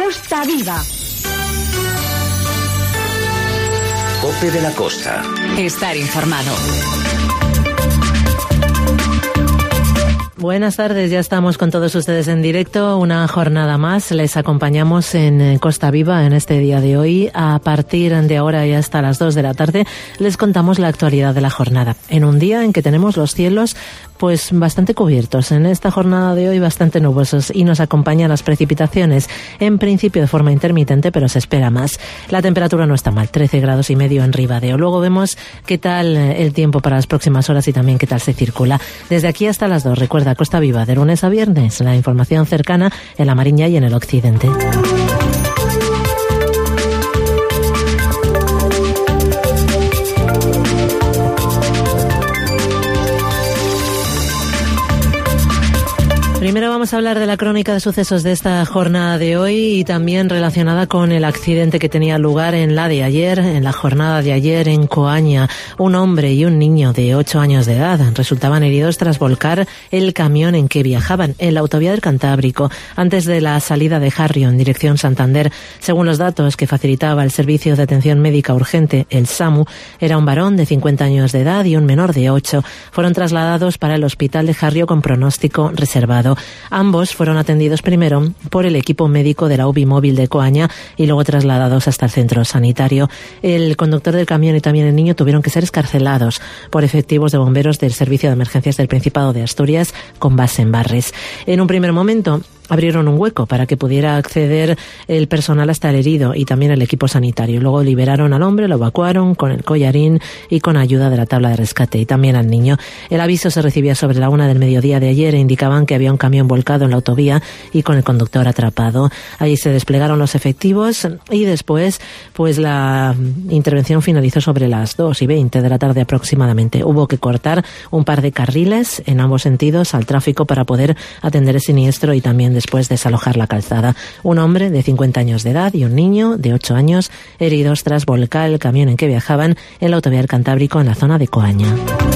Costa Viva. COPE de la Costa. Estar informado. Buenas tardes, ya estamos con todos ustedes en directo, una jornada más. Les acompañamos en Costa Viva en este día de hoy. A partir de ahora y hasta las 2 de la tarde les contamos la actualidad de la jornada. En un día en que tenemos los cielos pues bastante cubiertos, en esta jornada de hoy bastante nubosos, y nos acompañan las precipitaciones, en principio de forma intermitente, pero se espera más. La temperatura no está mal, 13,5 grados en Ribadeo. Luego vemos qué tal el tiempo para las próximas horas y también qué tal se circula. Desde aquí hasta las 2, recuerda, Costa Viva, de lunes a viernes, la información cercana en la Mariña y en el occidente. Primero vamos a hablar de la crónica de sucesos de esta jornada de hoy y también relacionada con el accidente que tenía lugar en la jornada de ayer en Coaña. Un hombre y un niño de 8 años de edad resultaban heridos tras volcar el camión en que viajaban en la autovía del Cantábrico antes de la salida de Harrio en dirección Santander. Según los datos que facilitaba el Servicio de Atención Médica Urgente, el SAMU, era un varón de 50 años de edad y un menor de 8. Fueron trasladados para el hospital de Harrio con pronóstico reservado. Ambos fueron atendidos primero por el equipo médico de la UBI móvil de Coaña y luego trasladados hasta el centro sanitario. El conductor del camión y también el niño tuvieron que ser excarcelados por efectivos de bomberos del Servicio de Emergencias del Principado de Asturias con base en Barres. En un primer momento abrieron un hueco para que pudiera acceder el personal hasta el herido y también el equipo sanitario. Luego liberaron al hombre, lo evacuaron con el collarín y con ayuda de la tabla de rescate, y también al niño. El aviso se recibía sobre la 1 del mediodía de ayer e indicaban que había un camión volcado en la autovía y con el conductor atrapado. Allí se desplegaron los efectivos y después pues la intervención finalizó sobre las 2:20 de la tarde aproximadamente. Hubo que cortar un par de carriles en ambos sentidos al tráfico para poder atender el siniestro y también después desalojar la calzada. Un hombre de 50 años de edad y un niño de 8 años heridos tras volcar el camión en que viajaban en la autovía del Cantábrico en la zona de Coaña.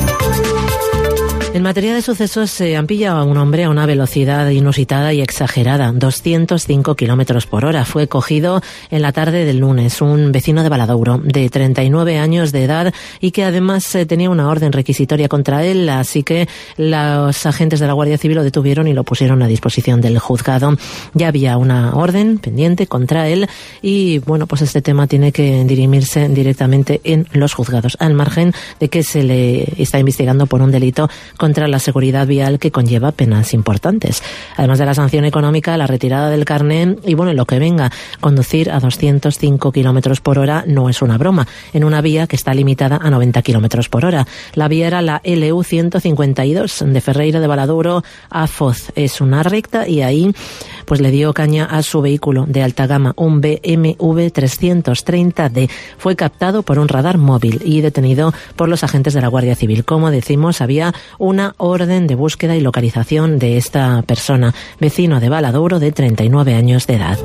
En materia de sucesos, se han pillado a un hombre a una velocidad inusitada y exagerada, 205 kilómetros por hora. Fue cogido en la tarde del lunes, un vecino de Valadouro, de 39 años de edad, y que además tenía una orden requisitoria contra él, así que los agentes de la Guardia Civil lo detuvieron y lo pusieron a disposición del juzgado. Ya había una orden pendiente contra él y, bueno, pues este tema tiene que dirimirse directamente en los juzgados, al margen de que se le está investigando por un delito contra la seguridad vial que conlleva penas importantes. Además de la sanción económica, la retirada del carné y, bueno, lo que venga. Conducir a 205 kilómetros por hora no es una broma, en una vía que está limitada a 90 kilómetros por hora. La vía era la LU 152, de Ferreira de Valadouro a Foz. Es una recta y ahí pues le dio caña a su vehículo de alta gama, un BMW 330D. Fue captado por un radar móvil y detenido por los agentes de la Guardia Civil. Como decimos, había una orden de búsqueda y localización de esta persona, vecino de Valadouro de 39 años de edad.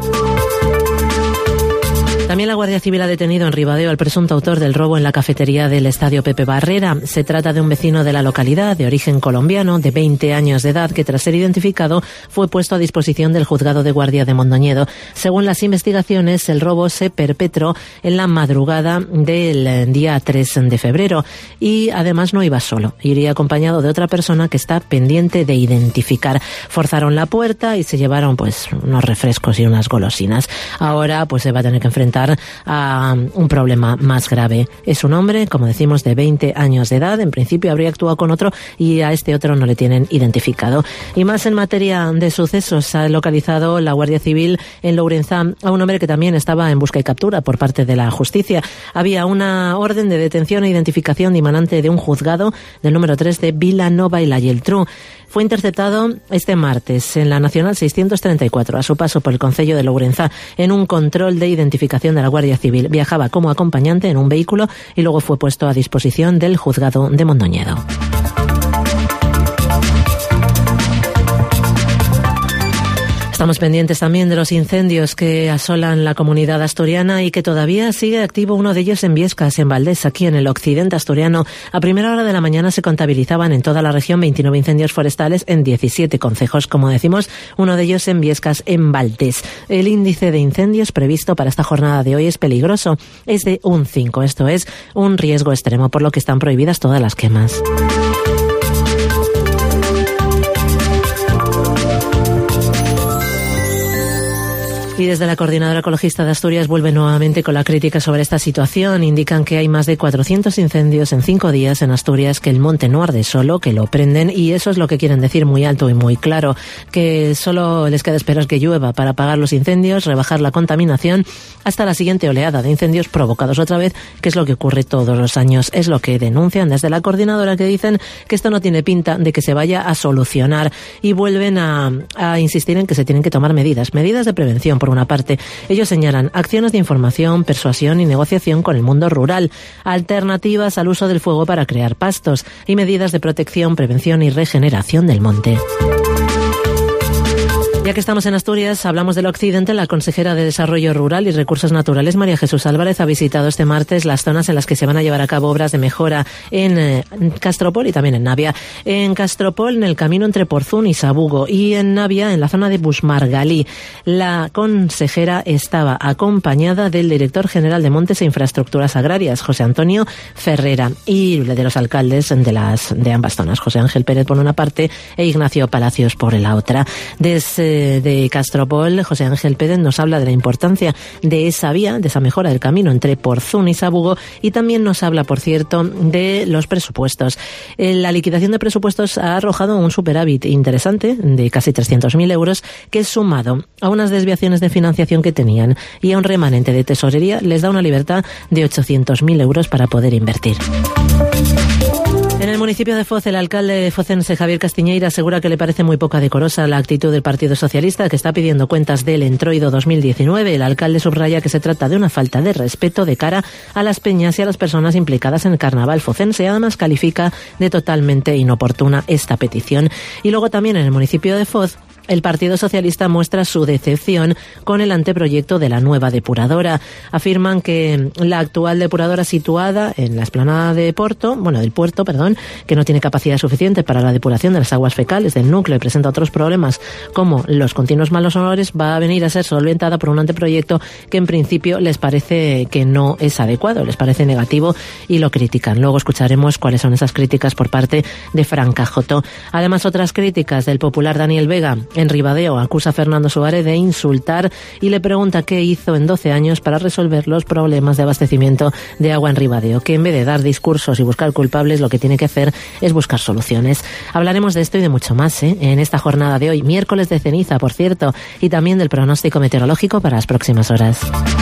También la Guardia Civil ha detenido en Ribadeo al presunto autor del robo en la cafetería del Estadio Pepe Barrera. Se trata de un vecino de la localidad, de origen colombiano, de 20 años de edad, que tras ser identificado fue puesto a disposición del Juzgado de Guardia de Mondoñedo. Según las investigaciones, el robo se perpetró en la madrugada del día 3 de febrero y además no iba solo, iría acompañado de otra persona que está pendiente de identificar. Forzaron la puerta y se llevaron pues unos refrescos y unas golosinas. Ahora pues se va a tener que enfrentar a un problema más grave. Es un hombre, como decimos, de 20 años de edad. En principio habría actuado con otro y a este otro no le tienen identificado. Y más en materia de sucesos, ha localizado la Guardia Civil en Lourenzá a un hombre que también estaba en busca y captura por parte de la justicia. Había una orden de detención e identificación dimanante de un juzgado del número 3 de Vilanova y la Geltrú. Fue interceptado este martes en la Nacional 634 a su paso por el concello de Lourenzá en un control de identificación de la Guardia Civil. Viajaba como acompañante en un vehículo y luego fue puesto a disposición del juzgado de Mondoñedo. Estamos pendientes también de los incendios que asolan la comunidad asturiana y que todavía sigue activo uno de ellos en Biescas, en Valdés, aquí en el occidente asturiano. A primera hora de la mañana se contabilizaban en toda la región 29 incendios forestales en 17 concejos, como decimos, uno de ellos en Biescas, en Valdés. El índice de incendios previsto para esta jornada de hoy es peligroso, es de un 5, esto es un riesgo extremo, por lo que están prohibidas todas las quemas. Y desde la Coordinadora Ecologista de Asturias vuelve nuevamente con la crítica sobre esta situación. Indican que hay más de 400 incendios en 5 días en Asturias, que el monte no arde solo, que lo prenden, y eso es lo que quieren decir muy alto y muy claro, que solo les queda esperar que llueva para apagar los incendios, rebajar la contaminación hasta la siguiente oleada de incendios provocados otra vez, que es lo que ocurre todos los años. Es lo que denuncian desde la Coordinadora, que dicen que esto no tiene pinta de que se vaya a solucionar, y vuelven a insistir en que se tienen que tomar medidas de prevención. Por una parte, ellos señalan acciones de información, persuasión y negociación con el mundo rural, alternativas al uso del fuego para crear pastos y medidas de protección, prevención y regeneración del monte. Ya que estamos en Asturias, hablamos del occidente. La consejera de Desarrollo Rural y Recursos Naturales, María Jesús Álvarez, ha visitado este martes las zonas en las que se van a llevar a cabo obras de mejora en Castropol y también en Navia. En Castropol, en el camino entre Porzún y Sabugo, y en Navia, en la zona de Busmargalí. La consejera estaba acompañada del director general de Montes e Infraestructuras Agrarias, José Antonio Ferrera, y de los alcaldes de ambas zonas, José Ángel Pérez por una parte e Ignacio Palacios por la otra. Desde de Castropol, José Ángel Pérez nos habla de la importancia de esa vía, de esa mejora del camino entre Porzún y Sabugo, y también nos habla, por cierto, de los presupuestos. La liquidación de presupuestos ha arrojado un superávit interesante de casi 300.000 euros, que sumado a unas desviaciones de financiación que tenían y a un remanente de tesorería les da una libertad de 800.000 euros para poder invertir. En el municipio de Foz, el alcalde focense Javier Castiñeira asegura que le parece muy poco decorosa la actitud del Partido Socialista, que está pidiendo cuentas del Entroido 2019. El alcalde subraya que se trata de una falta de respeto de cara a las peñas y a las personas implicadas en el carnaval focense. Además, califica de totalmente inoportuna esta petición. Y luego también en el municipio de Foz, el Partido Socialista muestra su decepción con el anteproyecto de la nueva depuradora. Afirman que la actual depuradora situada en la explanada del puerto, que no tiene capacidad suficiente para la depuración de las aguas fecales del núcleo y presenta otros problemas como los continuos malos olores, va a venir a ser solventada por un anteproyecto que en principio les parece que no es adecuado, les parece negativo y lo critican. Luego escucharemos cuáles son esas críticas por parte de Fran Cajoto. Además, otras críticas del popular Daniel Vega. En Ribadeo acusa a Fernando Suárez de insultar y le pregunta qué hizo en 12 años para resolver los problemas de abastecimiento de agua en Ribadeo, que en vez de dar discursos y buscar culpables, lo que tiene que hacer es buscar soluciones. Hablaremos de esto y de mucho más en esta jornada de hoy, miércoles de ceniza, por cierto, y también del pronóstico meteorológico para las próximas horas.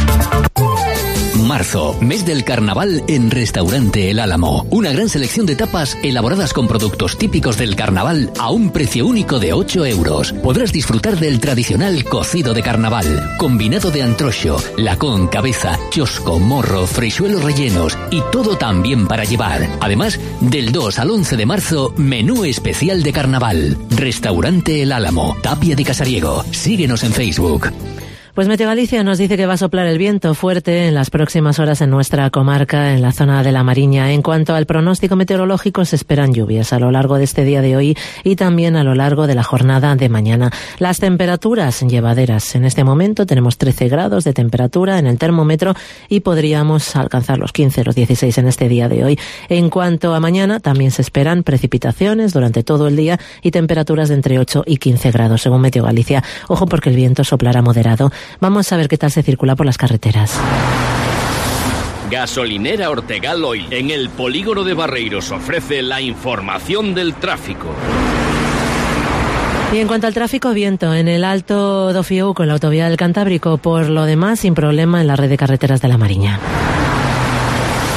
Marzo, mes del carnaval en Restaurante El Álamo. Una gran selección de tapas elaboradas con productos típicos del carnaval a un precio único de 8 euros. Podrás disfrutar del tradicional cocido de carnaval, combinado de antrocho, lacón, cabeza, chosco, morro, freixuelos rellenos y todo también para llevar. Además, del 2 al 11 de marzo, menú especial de carnaval. Restaurante El Álamo, Tapia de Casariego. Síguenos en Facebook. Pues Meteo Galicia nos dice que va a soplar el viento fuerte en las próximas horas en nuestra comarca, en la zona de La Mariña. En cuanto al pronóstico meteorológico, se esperan lluvias a lo largo de este día de hoy y también a lo largo de la jornada de mañana. Las temperaturas llevaderas. En este momento tenemos 13 grados de temperatura en el termómetro y podríamos alcanzar los 15, los 16 en este día de hoy. En cuanto a mañana, también se esperan precipitaciones durante todo el día y temperaturas de entre 8 y 15 grados, según Meteo Galicia. Ojo, porque el viento soplará moderado. Vamos a ver qué tal se circula por las carreteras. Gasolinera Ortegal Oil, en el polígono de Barreiros, ofrece la información del tráfico. Y en cuanto al tráfico, viento en el Alto do Fiouco, en la autovía del Cantábrico. Por lo demás, sin problema en la red de carreteras de La Mariña.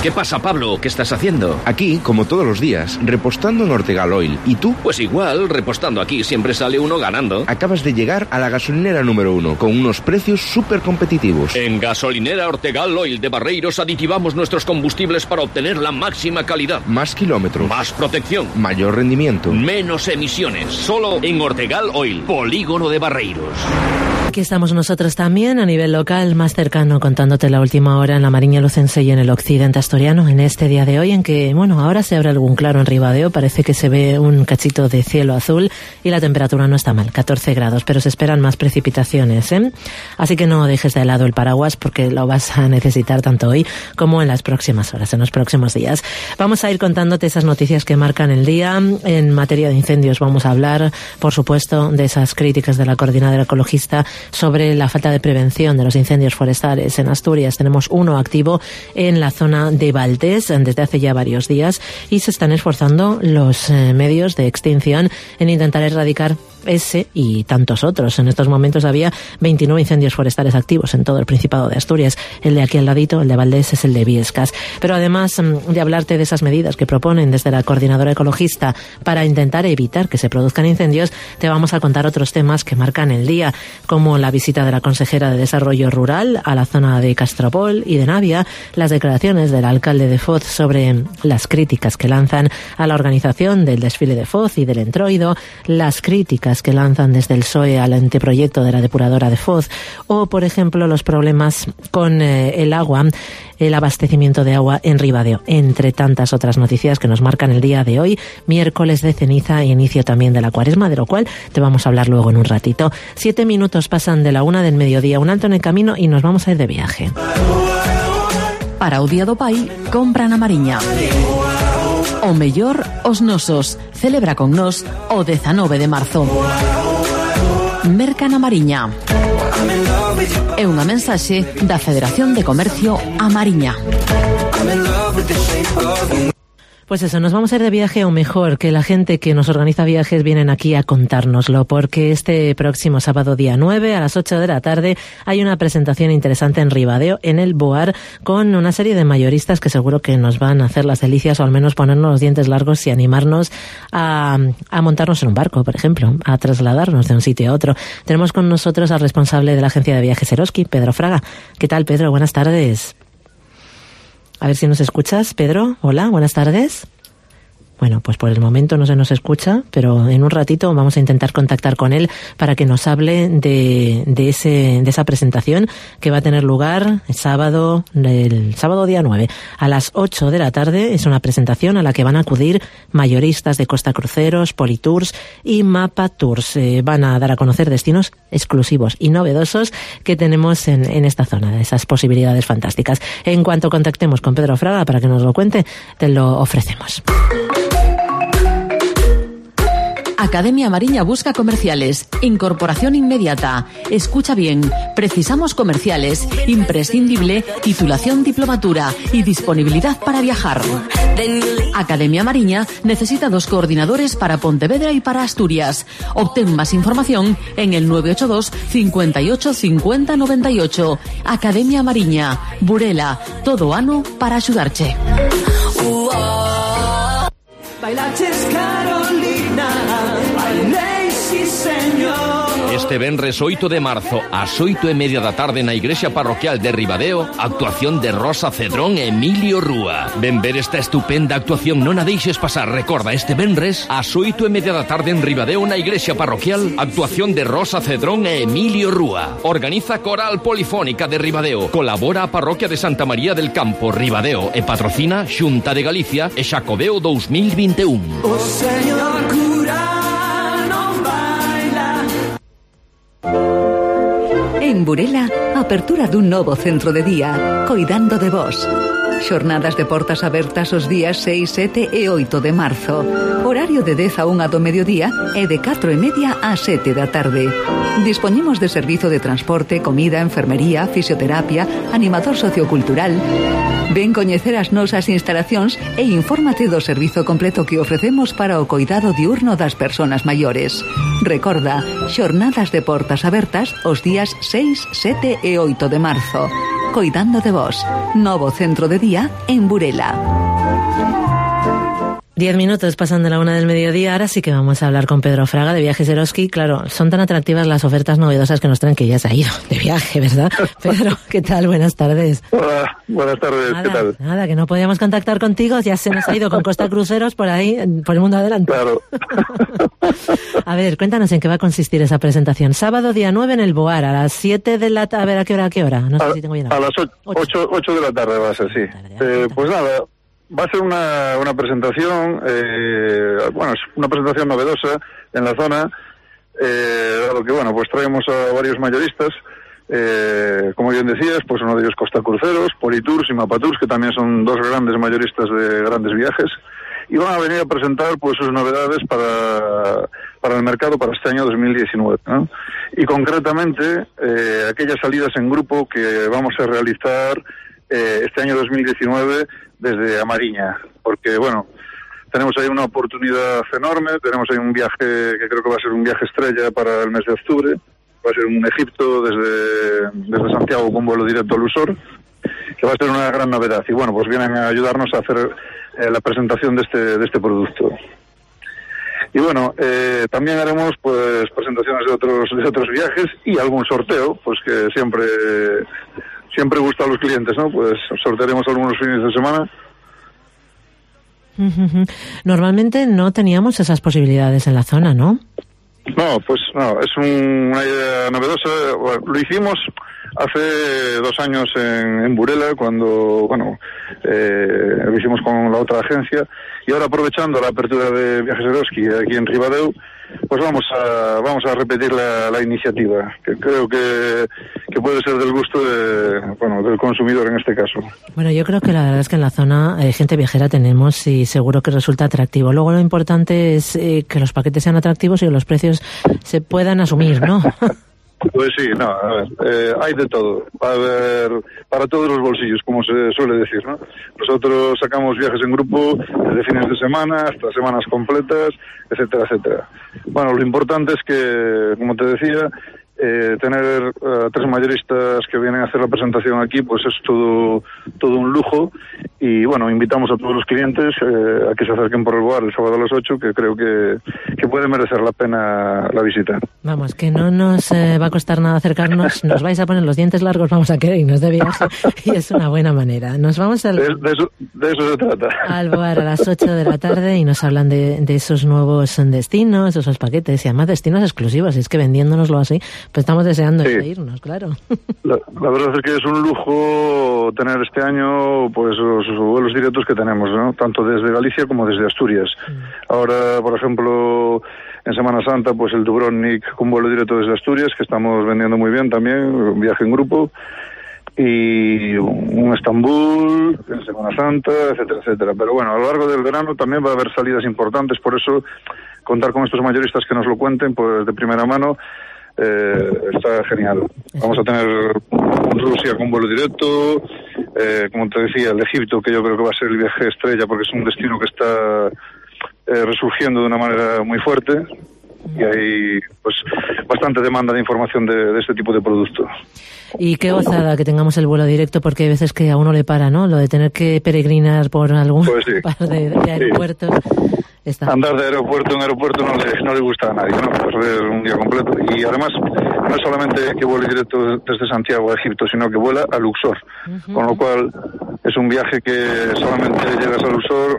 ¿Qué pasa, Pablo? ¿Qué estás haciendo? Aquí, como todos los días, repostando en Ortegal Oil. ¿Y tú? Pues igual, repostando aquí siempre sale uno ganando. Acabas de llegar a la gasolinera número 1, con unos precios súper competitivos. En Gasolinera Ortegal Oil de Barreiros aditivamos nuestros combustibles para obtener la máxima calidad. Más kilómetros. Más protección. Mayor rendimiento. Menos emisiones. Solo en Ortegal Oil, polígono de Barreiros. Aquí estamos nosotros también a nivel local, más cercano, contándote la última hora en la Mariña Lucense y en el occidente asturiano, en este día de hoy en que, bueno, ahora se abre algún claro en Ribadeo, parece que se ve un cachito de cielo azul y la temperatura no está mal, 14 grados, pero se esperan más precipitaciones, ¿eh? Así que no dejes de lado el paraguas porque lo vas a necesitar tanto hoy como en las próximas horas, en los próximos días. Vamos a ir contándote esas noticias que marcan el día. En materia de incendios vamos a hablar, por supuesto, de esas críticas de la Coordinadora Ecologista sobre la falta de prevención de los incendios forestales en Asturias. Tenemos uno activo en la zona de Valdés desde hace ya varios días y se están esforzando los medios de extinción en intentar erradicar ese y tantos otros. En estos momentos había 29 incendios forestales activos en todo el Principado de Asturias. El de aquí al ladito, el de Valdés, es el de Viescas. Pero además de hablarte de esas medidas que proponen desde la Coordinadora Ecologista para intentar evitar que se produzcan incendios, te vamos a contar otros temas que marcan el día, como la visita de la consejera de Desarrollo Rural a la zona de Castropol y de Navia, las declaraciones del alcalde de Foz sobre las críticas que lanzan a la organización del desfile de Foz y del Entroido, las críticas que lanzan desde el PSOE al anteproyecto de la depuradora de Foz, o por ejemplo los problemas con el agua, el abastecimiento de agua en Ribadeo, entre tantas otras noticias que nos marcan el día de hoy, miércoles de ceniza e inicio también de la cuaresma, de lo cual te vamos a hablar luego en un ratito. 7 minutos pasan de la 1 del mediodía, un alto en el camino y nos vamos a ir de viaje. Para o Día do Pai, compra na Mariña. O mellor, os nosos. Celebra con nos o 19 de marzo. Merca na Mariña. É unha mensaxe da Federación de Comercio A Mariña. Pues eso, nos vamos a ir de viaje, o mejor, que la gente que nos organiza viajes vienen aquí a contárnoslo, porque este próximo sábado día 9 a las 8 de la tarde hay una presentación interesante en Ribadeo, en el Boar, con una serie de mayoristas que seguro que nos van a hacer las delicias, o al menos ponernos los dientes largos y animarnos a montarnos en un barco, por ejemplo, a trasladarnos de un sitio a otro. Tenemos con nosotros al responsable de la agencia de viajes Eroski, Pedro Fraga. ¿Qué tal, Pedro? Buenas tardes. A ver si nos escuchas, Pedro. Hola, buenas tardes. Bueno, pues por el momento no se nos escucha, pero en un ratito vamos a intentar contactar con él para que nos hable de esa presentación que va a tener lugar el sábado día 9 a las 8 de la tarde. Es una presentación a la que van a acudir mayoristas de Costa Cruceros, Politours y Mapa Tours. Van a dar a conocer destinos exclusivos y novedosos que tenemos en esta zona, esas posibilidades fantásticas. En cuanto contactemos con Pedro Fraga para que nos lo cuente, te lo ofrecemos. Academia Mariña busca comerciales. Incorporación inmediata. Escucha bien. Precisamos comerciales. Imprescindible. Titulación diplomatura. Y disponibilidad para viajar. Academia Mariña necesita 2 coordinadores para Pontevedra y para Asturias. Obtén más información en el 982 58 50 98. Academia Mariña. Burela. Todo ano para ayudarche. Bailaches Carolina, bailéis, sí señor. Este venres 8 de marzo ás 8:30 da tarde na Igrexa Parroquial de Ribadeo, actuación de Rosa Cedrón e Emilio Rúa. Ven ver esta estupenda actuación, non a deixes pasar. Recorda, este venres ás 8:30 da tarde en Ribadeo na Igrexa Parroquial, actuación de Rosa Cedrón e Emilio Rúa. Organiza Coral Polifónica de Ribadeo. Colabora a Parroquia de Santa María del Campo, Ribadeo, e patrocina Xunta de Galicia e Xacobeo 2021. O señor cura non baila. En Burela, apertura dun novo centro de día, Coidando de Vos. Xornadas de portas abertas os días 6, 7 e 8 de marzo. Horario de 10 a 1 do mediodía e de 4:30 a 7 da tarde. Dispoñemos de servizo de transporte, comida, enfermería, fisioterapia, animador sociocultural. Ven coñecer as nosas instalacións e infórmate do servizo completo que ofrecemos para o coidado diurno das persoas maiores. Recorda, xornadas de portas abertas os días 6, 7 e 8 de marzo. Coidando de vos. Novo centro de día en Burela. 10 minutos pasan de la 1 del mediodía. Ahora sí que vamos a hablar con Pedro Fraga de Viajes Eroski. Claro, son tan atractivas las ofertas novedosas que nos traen que ya se ha ido de viaje, ¿verdad? Pedro, ¿qué tal? Buenas tardes. Hola, buenas tardes, ¿qué tal? Nada, que no podíamos contactar contigo, ya se nos ha ido con Costa Cruceros por ahí, por el mundo adelante. Claro. A ver, cuéntanos en qué va a consistir esa presentación. Sábado, día 9, en el Boar, a las 7 de la tarde. A ver, ¿a qué hora? No sé si tengo bien. A las 8 de la tarde va a ser, sí. Pues nada, va a ser una presentación, bueno, es una presentación novedosa en la zona, dado que, bueno, pues traemos a varios mayoristas, como bien decías, pues uno de ellos Costa Cruceros, Politours y Mapatours, que también son dos grandes mayoristas de grandes viajes, y van a venir a presentar pues sus novedades para el mercado para este año 2019, ¿no? Y concretamente, aquellas salidas en grupo que vamos a realizar este año 2019 desde Amariña, porque bueno, tenemos ahí una oportunidad enorme, tenemos ahí un viaje que creo que va a ser un viaje estrella para el mes de octubre, va a ser un Egipto desde Santiago con vuelo directo a Lusor, que va a ser una gran novedad, y bueno, pues vienen a ayudarnos a hacer la presentación de este producto. Y bueno, también haremos pues presentaciones de otros viajes y algún sorteo, pues que siempre gusta a los clientes, ¿no? Pues sortearemos algunos fines de semana. Normalmente no teníamos esas posibilidades en la zona, ¿no? No, pues no, es una idea novedosa. Bueno, lo hicimos hace 2 años en Burela, cuando, bueno, lo hicimos con la otra agencia, y ahora aprovechando la apertura de Viajes Eroski aquí en Ribadeo, pues vamos a repetir la iniciativa, que creo que puede ser del gusto del consumidor en este caso. Bueno, yo creo que la verdad es que en la zona gente viajera tenemos y seguro que resulta atractivo. Luego lo importante es que los paquetes sean atractivos y que los precios se puedan asumir, ¿no? Pues sí, no, a ver, hay de todo, va a haber para todos los bolsillos, como se suele decir, ¿no? Nosotros sacamos viajes en grupo desde fines de semana hasta semanas completas, etcétera, etcétera. Bueno, lo importante es que, como te decía, tener 3 mayoristas que vienen a hacer la presentación aquí, pues es todo un lujo, y bueno, invitamos a todos los clientes a que se acerquen por el Boar el sábado a las 8, que creo que puede merecer la pena la visita. Vamos, que no nos va a costar nada acercarnos, nos vais a poner los dientes largos, vamos a querer irnos de viaje, y es una buena manera. Nos vamos de eso se trata. Al Boar a las 8 de la tarde y nos hablan de esos nuevos destinos, esos paquetes, y además destinos exclusivos, es que vendiéndonoslo así, pues estamos deseando irnos, claro. La verdad es que es un lujo tener este año pues los vuelos directos que tenemos, ¿no? Tanto desde Galicia como desde Asturias. Ahora, por ejemplo, en Semana Santa, pues el Dubrovnik con vuelo directo desde Asturias, que estamos vendiendo muy bien también, un viaje en grupo, y un Estambul en Semana Santa, etcétera, etcétera. Pero bueno, a lo largo del verano también va a haber salidas importantes, por eso contar con estos mayoristas que nos lo cuenten pues de primera mano está genial. Vamos a tener Rusia con vuelo directo, como te decía, el Egipto, que yo creo que va a ser el viaje estrella porque es un destino que está resurgiendo de una manera muy fuerte, y hay pues bastante demanda de información de este tipo de productos. Y qué gozada que tengamos el vuelo directo, porque hay veces que a uno le para, ¿no? Lo de tener que peregrinar por algún par de aeropuertos. Andar de aeropuerto en aeropuerto no le gusta a nadie, ¿no? Perder un día completo. Y además, no es solamente que vuele directo desde Santiago a Egipto, sino que vuela a Luxor. Con lo cual, es un viaje que solamente llegas a Luxor,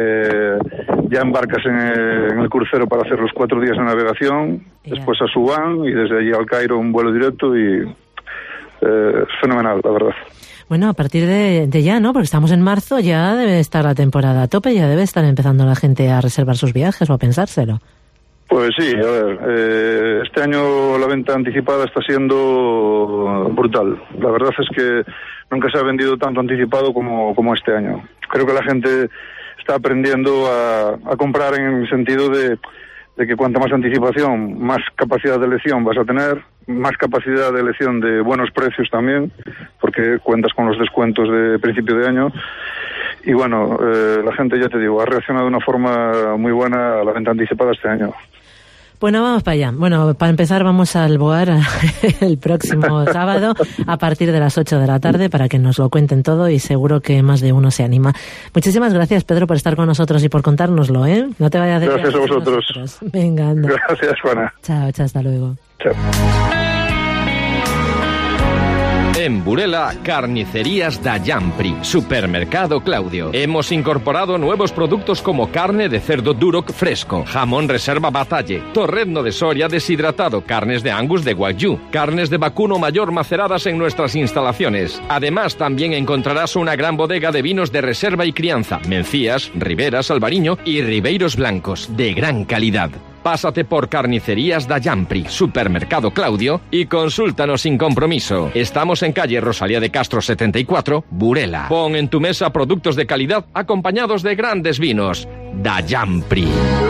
ya embarcas en el crucero para hacer los 4 días de navegación, después a Subán, y desde allí al Cairo un vuelo directo, y es fenomenal, la verdad. Bueno, a partir de ya, ¿no? Porque estamos en marzo, ya debe estar la temporada a tope, ya debe estar empezando la gente a reservar sus viajes o a pensárselo. Pues sí, a ver, este año la venta anticipada está siendo brutal. La verdad es que nunca se ha vendido tanto anticipado como este año. Creo que la gente está aprendiendo a comprar en el sentido de que cuanta más anticipación, más capacidad de elección vas a tener, más capacidad de elección de buenos precios también, porque cuentas con los descuentos de principio de año. Y bueno, la gente, ya te digo, ha reaccionado de una forma muy buena a la venta anticipada este año. Bueno, vamos para allá. Bueno, para empezar vamos al Boar el próximo sábado a partir de las 8 de la tarde para que nos lo cuenten todo y seguro que más de uno se anima. Muchísimas gracias, Pedro, por estar con nosotros y por contárnoslo, ¿eh? No te vayas de Gracias a vosotros. Venga, anda. Gracias, Juana. Chao, hasta luego. Chao. En Burela, Carnicerías da Yampri, Supermercado Claudio. Hemos incorporado nuevos productos como carne de cerdo Duroc fresco, jamón reserva Batalle, torrezno de Soria deshidratado, carnes de Angus de Wagyu, carnes de vacuno mayor maceradas en nuestras instalaciones. Además, también encontrarás una gran bodega de vinos de reserva y crianza, Mencías, Riberas, Albariño y Ribeiros blancos, de gran calidad. Pásate por Carnicerías da Yampri, Supermercado Claudio y consúltanos sin compromiso. Estamos en calle Rosalía de Castro 74, Burela. Pon en tu mesa productos de calidad acompañados de grandes vinos. Da Yampri.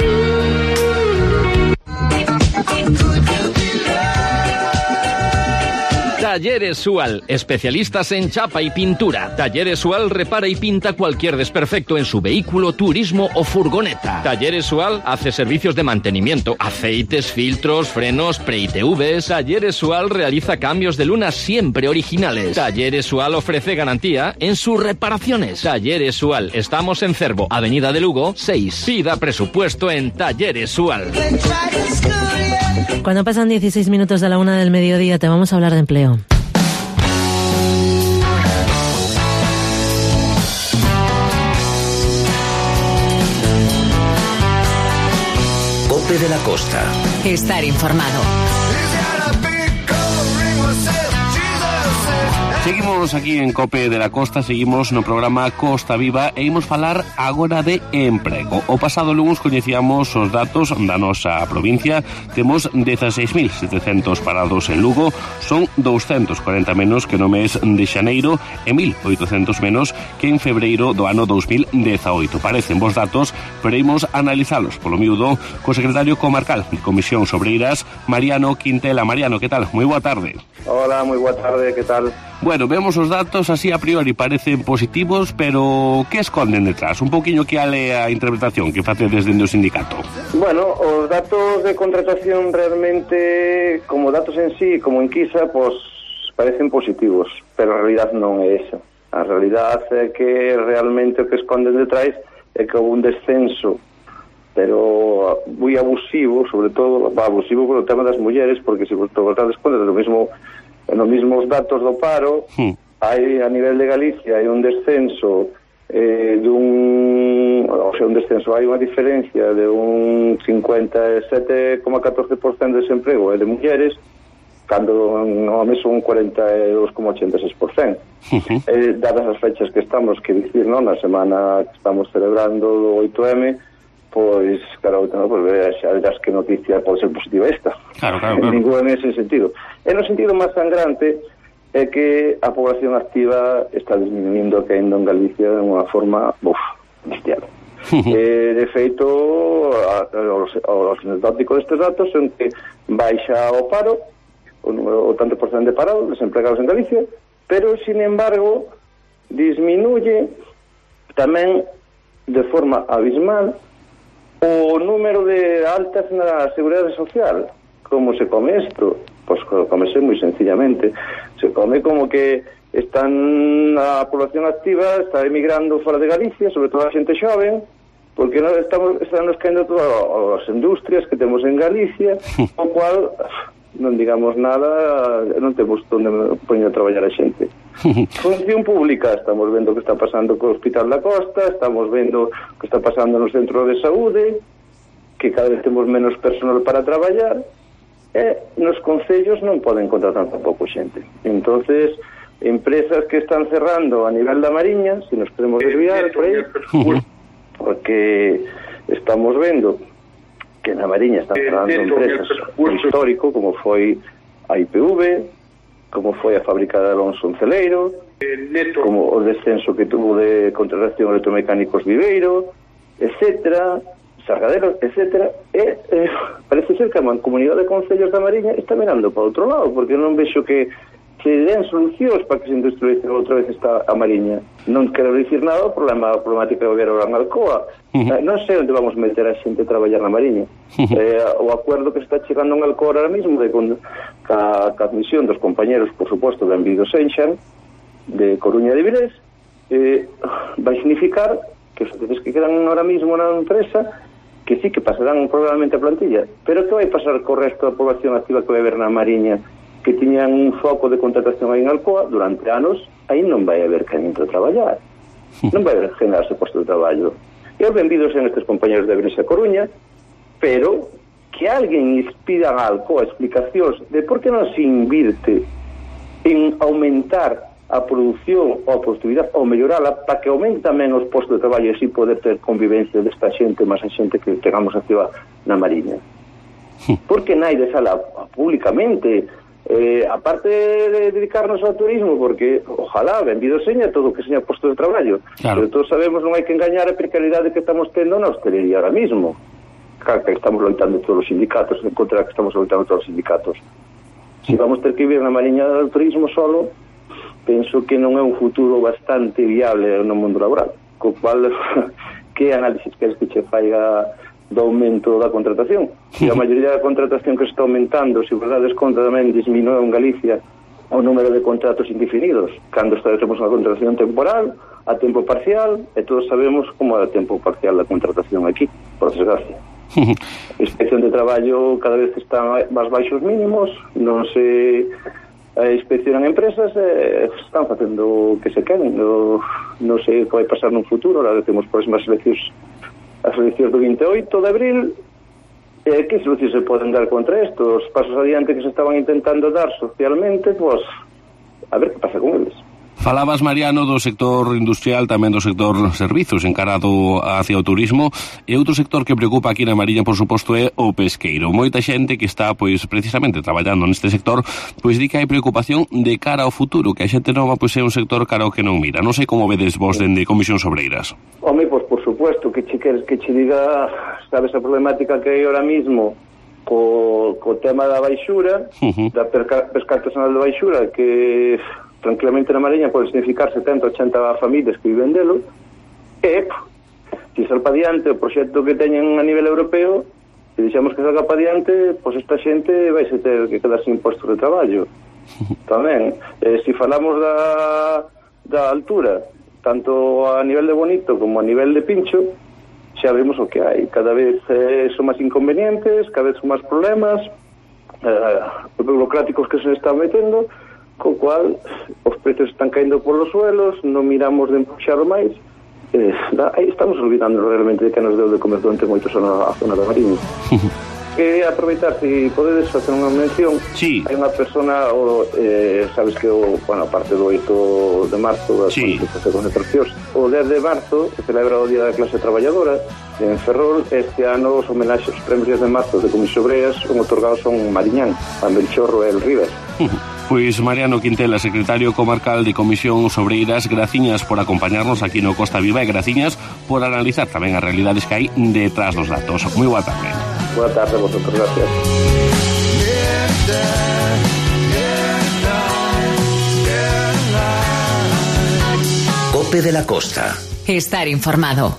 Talleres Sual, especialistas en chapa y pintura. Talleres Sual repara y pinta cualquier desperfecto en su vehículo, turismo o furgoneta. Talleres Sual hace servicios de mantenimiento, aceites, filtros, frenos, pre-ITVs. Talleres Sual realiza cambios de luna siempre originales. Talleres Sual ofrece garantía en sus reparaciones. Talleres Sual, estamos en Cervo, Avenida de Lugo, 6. Pida presupuesto en Talleres Sual. Cuando pasan 16 minutos de la 1 del mediodía te vamos a hablar de empleo. Cope de la Costa. Estar informado. Seguimos aquí en Cope de la Costa, seguimos no programa Costa Viva e imos falar agora de emprego. O pasado lunes coñecíamos os datos da nosa provincia. Temos 16.700 parados en Lugo, son 240 menos que no mes de xaneiro e 1.800 menos que en febreiro do ano 2018. Parecen bons datos, pero imos analizalos polo miúdo co secretario comarcal de Comisións Obreiras, Mariano Quintela. Mariano, que tal? Moi boa tarde. Hola, moi boa tarde, que tal? Bueno, vemos os datos así a priori parecen positivos, pero que esconden detrás? Un poquinho que ale a interpretación que facedes dende o sindicato. Bueno, os datos de contratación realmente, como datos en sí, como enquisa, pues parecen positivos, pero a realidad non é esa. A realidad é que realmente o que esconden detrás é que houve un descenso, pero moi abusivo, sobre todo abusivo con o tema das mulleres, porque se vos tocades conta do mismo nos mismos datos do paro, hai a nivel de Galicia hai un descenso hai unha diferencia de un 57,14% de desemprego de mulleres, cando no mes son 42,86%. Dadas as fechas que estamos, que dicir, non, na semana que estamos celebrando do 8M, pois, claro, pues, xa verás que noticia pode ser positiva esta. Claro. Ningún en ese sentido. En o sentido máis sangrante é que a población activa está disminuindo caendo en Galicia de unha forma bestial. De feito, os anecdóticos destes datos son que baixa o paro, o tanto por cento de parados, desempregados en Galicia, pero, sin embargo, disminuye tamén de forma abismal o número de altas na Seguridade Social. Como se come isto? Pois comese moi sencillamente. Se come como que a población activa está emigrando fora de Galicia, sobre todo a xente xoven, porque estamos caendo todas as industrias que temos en Galicia, o cual non digamos nada, non temos onde poñer a traballar a xente. Función pública, estamos vendo o que está pasando co Hospital da Costa, estamos vendo o que está pasando no centro de saúde, que cada vez temos menos personal para traballar, e nos concellos non poden contratar tampouco xente. Entonces, empresas que están cerrando a nivel da Mariña, se nos queremos desviar por aí, porque estamos vendo que na Mariña están cerrando empresas histórico, como foi a IPV, como foi a fábrica de Alonso en Celeiro, como o descenso que tuvo de contratación electromecánicos Viveiro, etcétera, Sargaderos, etcétera, e parece ser que a Mancomunidade de Concellos da Mariña está mirando para outro lado, porque non vexo que se den solucións para que se industrialice outra vez a Mariña. Non quero dicir nada a problemática que vai haber en Alcoa. Non sei onde vamos meter a xente a traballar na Mariña. O acordo que se está chegando en Alcoa ahora mismo ca admisión dos compañeros, por suposto, de Envido Senxan, de Coruña de Vilés, vai significar que os que quedan ahora mismo na empresa que sí que pasarán probablemente a plantilla, pero que vai pasar co resto da población activa que vai haber na Mariña, que tiñan un foco de contratación aí en Alcoa durante anos. Aí non vai haber quen entre a traballar, non vai haber generarse posto de traballo. E benvidos en estes compañeros de Avilés e Coruña, pero que alguén pida a Alcoa explicacións de por que non se invirte en aumentar a produción ou a productividade ou mellorala para que aumente tamén os postos de traballo e así poder ter convivencia desta xente máis a xente que tengamos activa na Mariña. Porque naide sala públicamente, aparte de dedicarnos ao turismo, porque ojalá benvido seña todo o que seña postos de traballo, claro. Pero todos sabemos non hai que engañar a precariedade que estamos tendo na hostelería ahora mismo. Claro que estamos loitando todos os sindicatos, en contra que estamos loitando todos os sindicatos. Se vamos ter que vivir na Mariña do turismo solo, penso que non é un futuro bastante viable no mundo laboral, co cual que análisis queres que che faiga do aumento da contratación? Se a maioría da contratación que está aumentando, se verdade desconta tamén disminúe en Galicia o número de contratos indefinidos, cando temos unha contratación temporal, a tempo parcial, e todos sabemos como é a tempo parcial da contratación aquí, por desgracia. A inspección de traballo cada vez están máis baixos mínimos, non se inspeccionan empresas, están facendo que se queden, non sei o que vai pasar nun futuro. Ahora temos próximas eleccións, as eleccións do 28 de abril. Que solucións se poden dar contra isto? Os pasos adiante que se estaban intentando dar socialmente, pues a ver que pasa con eles. Falabas, Mariano, do sector industrial, tamén do sector servizos encarado hacia o turismo, e outro sector que preocupa aquí na Mariña, por suposto, é o pesqueiro. Moita xente que está, pois, precisamente traballando neste sector, pois di que hai preocupación de cara ao futuro, que a xente nova, pois, é un sector cara ao que non mira. Non sei como vedes vos dende Comisións Obreiras. Home, pois, por supuesto, que che queres que che diga, sabes a problemática que hai ahora mismo co tema da baixura, da pesca artesanal da baixura, que tranquilamente na Mariña pode significar 70, 80 familias que viven delo, e se salpa adiante o proxecto que teñen a nivel europeo, se deixamos que salga para adiante, pois esta xente vai se ter que quedar sin postos de traballo. Tamén, se falamos da altura, tanto a nivel de Bonito como a nivel de Pincho, xa vemos o que hai. Cada vez son máis inconvenientes, cada vez son máis problemas burocráticos que se están metendo, co cual os precios están caendo por los suelos, non miramos de empuxar o máis. Aí estamos olvidando realmente de que nos deu de comer durante moitos anos a zona da Mariña. Que aproveitar, se podedes facer unha mención, sí. Hai unha persona, sabes que aparte do 8 de marzo das concentracións, o 10 de marzo se celebra o Día da Clase Traballadora en Ferrol. Este ano os homenaxes, os premios 10 de marzo de Comisións Obreiras son otorgados a un mariñán, a Melchorro El Rivas. Pois Mariano Quintela, secretario comarcal de Comisións Obreiras, graciñas por acompañarnos aquí no Costa Viva e graciñas por analizar tamén as realidades que hai detrás dos datos. Moi boa tarde. Boa tarde a vosotros, gracias. Cope de la Costa. Estar informado.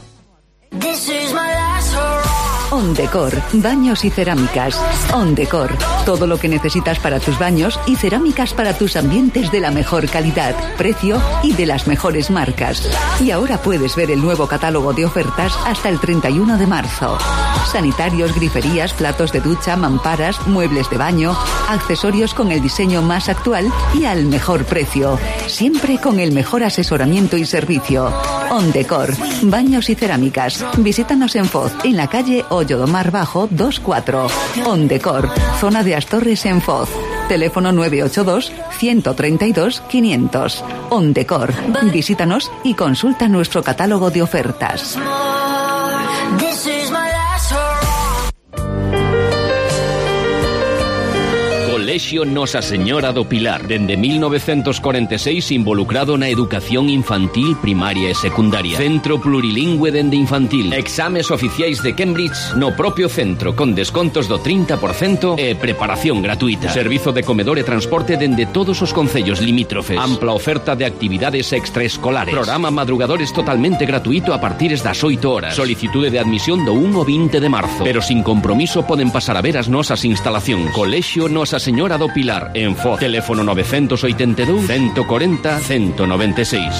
Ondecor, baños y cerámicas. Ondecor, todo lo que necesitas para tus baños y cerámicas para tus ambientes de la mejor calidad, precio y de las mejores marcas. Y ahora puedes ver el nuevo catálogo de ofertas hasta el 31 de marzo. Sanitarios, griferías, platos de ducha, mamparas, muebles de baño, accesorios con el diseño más actual y al mejor precio. Siempre con el mejor asesoramiento y servicio. Ondecor, baños y cerámicas. Visítanos en Foz, en la calle Hoyo do Mar Bajo 24. Ondecor, zona de Astorres en Foz. Teléfono 982 132 500. Ondecor, visítanos y consulta nuestro catálogo de ofertas. Colexio Nosa Señora do Pilar. Dende 1946 involucrado na educación infantil, primaria e secundaria. Centro plurilingüe dende infantil. Exames oficiais de Cambridge no propio centro, con descontos do 30% e preparación gratuita. Servizo de comedor e transporte dende todos os concellos limítrofes. Ampla oferta de actividades extraescolares. Programa madrugadores totalmente gratuito a partir das 8 horas. Solicitude de admisión do 1 ao 20 de marzo. Pero sin compromiso poden pasar a ver as nosas instalacións. Colexio Nosa Señora do Pilar, en Foz. Teléfono 982 140 196.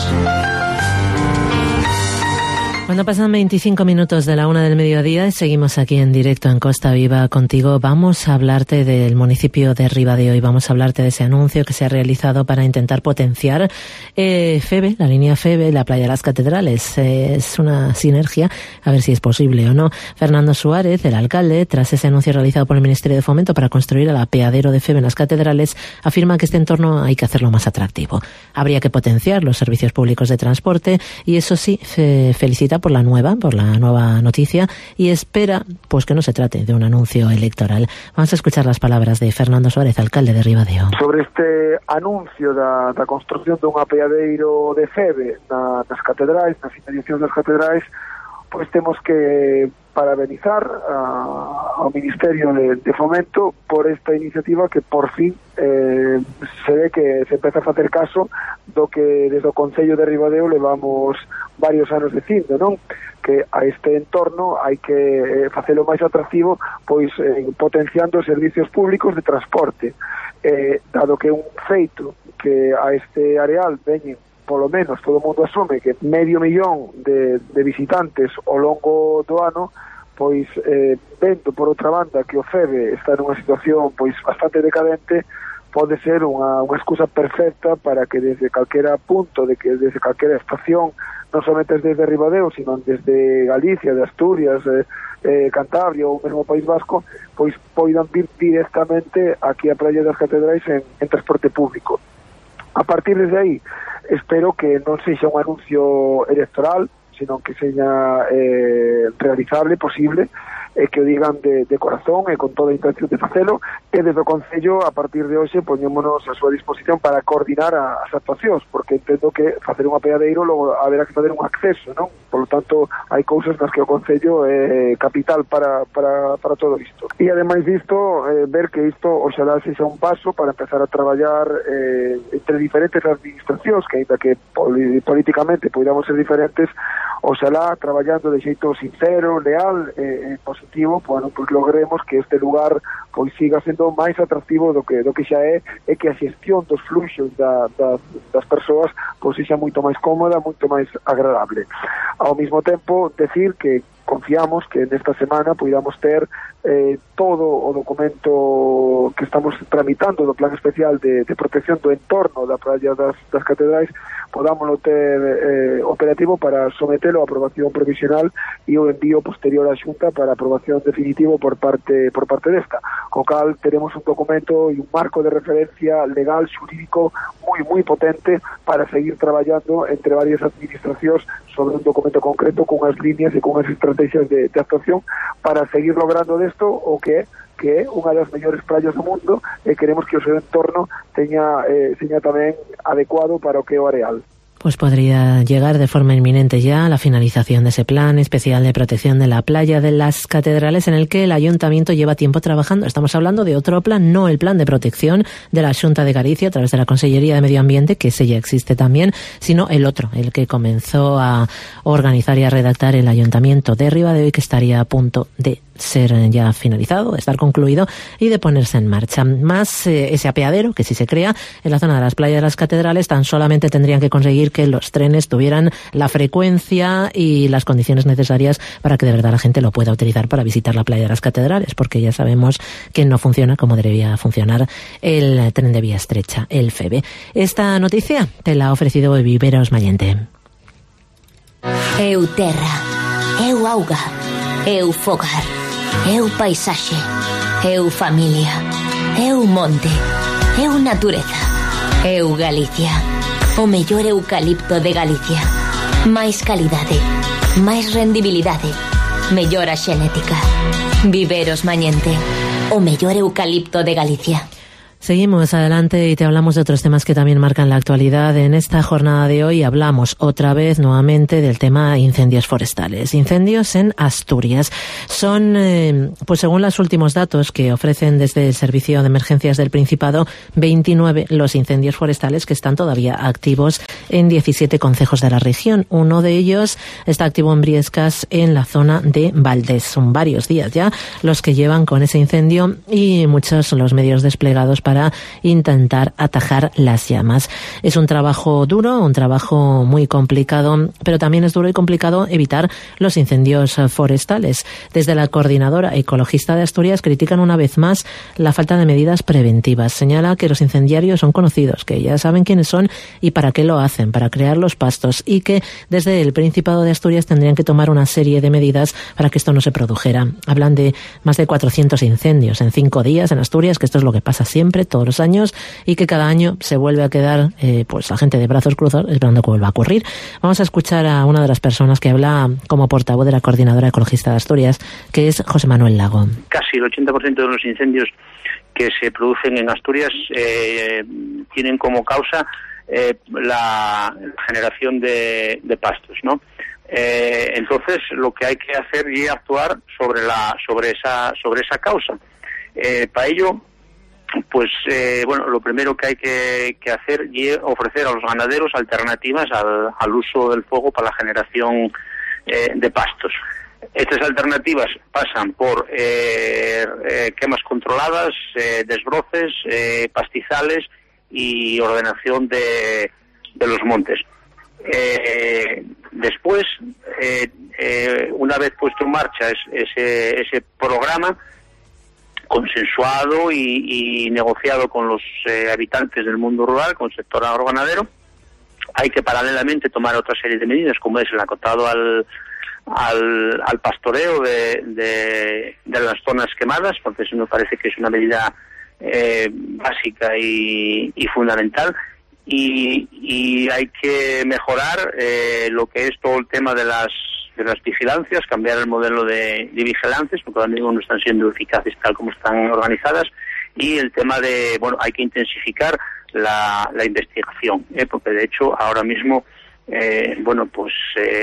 Cuando pasan 25 minutos de la 1 del mediodía y seguimos aquí en directo en Costa Viva contigo, vamos a hablarte del municipio de Ribadeo y vamos a hablarte de ese anuncio que se ha realizado para intentar potenciar FEBE, la línea FEBE, la Playa de las Catedrales. Es una sinergia, a ver si es posible o no. Fernando Suárez, el alcalde, tras ese anuncio realizado por el Ministerio de Fomento para construir el apeadero de FEBE en las Catedrales, afirma que este entorno hay que hacerlo más atractivo. Habría que potenciar los servicios públicos de transporte y eso sí, felicita por la nueva noticia y espera pues que no se trate de un anuncio electoral. Vamos a escuchar las palabras de Fernando Suárez, alcalde de Ribadeo. Sobre este anuncio da construción dun apeadeiro de FEBE nas catedrais, nas inmediacións das catedrais, pois temos que parabenizar ao Ministerio de Fomento por esta iniciativa que por fin se ve que se empeza a facer caso do que desde o Concello de Ribadeo levamos varios anos dicindo, non? Que a este entorno hai que facelo máis atractivo pois potenciando os servicios públicos de transporte, dado que un feito que a este areal veñen polo menos todo o mundo asume que 500.000 de visitantes ao longo do ano, pois vendo por outra banda que o FEBE está nunha situación pois bastante decadente, pode ser unha excusa perfecta para que desde calquera punto, desde calquera estación, non somente desde Ribadeo, sino desde Galicia, de Asturias, Cantabria ou mesmo País Vasco, pois poidan vir directamente aquí a Praia das Catedrais en transporte público. A partir de aí, espero que non sexa un anuncio electoral, sino que sexa realizable, posible, e que o digan de corazón e con toda a intención de facelo, e desde o Concello a partir de hoxe poñémonos a súa disposición para coordinar as actuacións, porque entendo que facer un apeadeiro logo haberá que facer un acceso, non? Por lo tanto, hai cousas nas que o Concello é capital para todo isto. E ademais disto, ver que isto oxalá sexa un paso para empezar a traballar entre diferentes administracións, que ainda que políticamente podamos ser diferentes, oxalá traballando de xeito sincero, leal, positivo, bueno, pois logremos que este lugar pois siga sendo máis atractivo do que xa é, e que a xestión dos fluxos das persoas pois sexa moito máis cómoda, moito máis agradable. Ao mesmo tempo, decir que confiamos que nesta semana podamos ter todo o documento que estamos tramitando do plan especial de protección do entorno da Praia das Catedrais, podámoslo ter operativo para sometelo a aprobación provisional e o envío posterior á Xunta para aprobación definitivo por parte desta. Co cal teremos un documento e un marco de referencia legal, xurídico moi potente para seguir traballando entre varias administracións sobre un documento concreto con as líneas e con as estrategias de actuación para seguir logrando desto o que é unha das mellores praias do mundo e queremos que o seu entorno seña tamén adecuado para o que é o areal. Pues podría llegar de forma inminente ya la finalización de ese plan especial de protección de la Playa de las Catedrales en el que el Ayuntamiento lleva tiempo trabajando. Estamos hablando de otro plan, no el plan de protección de la Xunta de Galicia a través de la Consellería de Medio Ambiente, que ese ya existe también, sino el otro, el que comenzó a organizar y a redactar el Ayuntamiento de Ribadeo y que estaría a punto de ser ya finalizado, de estar concluido y de ponerse en marcha. Más ese apeadero, que si se crea en la zona de las Playas de las Catedrales, tan solamente tendrían que conseguir que los trenes tuvieran la frecuencia y las condiciones necesarias para que de verdad la gente lo pueda utilizar para visitar la Playa de las Catedrales, porque ya sabemos que no funciona como debería funcionar el tren de vía estrecha, el FEBE. Esta noticia te la ha ofrecido Viveros Mayente. Eu terra, eu auga, eu fogar, eu paisaxe, eu familia, eu monte, eu natureza, eu Galicia, o mellor eucalipto de Galicia, máis calidade, máis rendibilidade, mellora xenética. Viveros Mañente, o mellor eucalipto de Galicia. Seguimos adelante y te hablamos de otros temas que también marcan la actualidad. En esta jornada de hoy hablamos otra vez nuevamente del tema incendios forestales. Incendios en Asturias. Son, pues según los últimos datos que ofrecen desde el Servicio de Emergencias del Principado, 29 los incendios forestales que están todavía activos en 17 concejos de la región. Uno de ellos está activo en Briescas, en la zona de Valdés. Son varios días ya los que llevan con ese incendio y muchos son los medios desplegados para intentar atajar las llamas. Es un trabajo duro, un trabajo muy complicado, pero también es duro y complicado evitar los incendios forestales. Desde la Coordinadora Ecologista de Asturias critican una vez más la falta de medidas preventivas. Señala que los incendiarios son conocidos, que ya saben quiénes son y para qué lo hacen, para crear los pastos, y que desde el Principado de Asturias tendrían que tomar una serie de medidas para que esto no se produjera. Hablan de más de 400 incendios en 5 días en Asturias, que esto es lo que pasa siempre, todos los años, y que cada año se vuelve a quedar pues la gente de brazos cruzados esperando que vuelva a ocurrir. Vamos a escuchar a una de las personas que habla como portavoz de la Coordinadora Ecologista de Asturias, que es José Manuel Lago. Casi el 80% de los incendios que se producen en Asturias tienen como causa la generación de pastos, ¿no? Entonces lo que hay que hacer es actuar sobre esa causa. Para ello, pues bueno, lo primero que hay que hacer es ofrecer a los ganaderos alternativas al uso del fuego para la generación de pastos. Estas alternativas pasan por quemas controladas, desbroces, pastizales y ordenación de los montes. Después, una vez puesto en marcha ese programa, consensuado y negociado con los habitantes del mundo rural, con el sector agroganadero, hay que paralelamente tomar otra serie de medidas, como es el acotado al pastoreo de las zonas quemadas, porque eso me parece que es una medida básica y fundamental, y hay que mejorar lo que es todo el tema de las vigilancias, cambiar el modelo de vigilancias, porque ahora mismo no están siendo eficaces tal como están organizadas, y el tema de, bueno, hay que intensificar la investigación, porque de hecho ahora mismo bueno, pues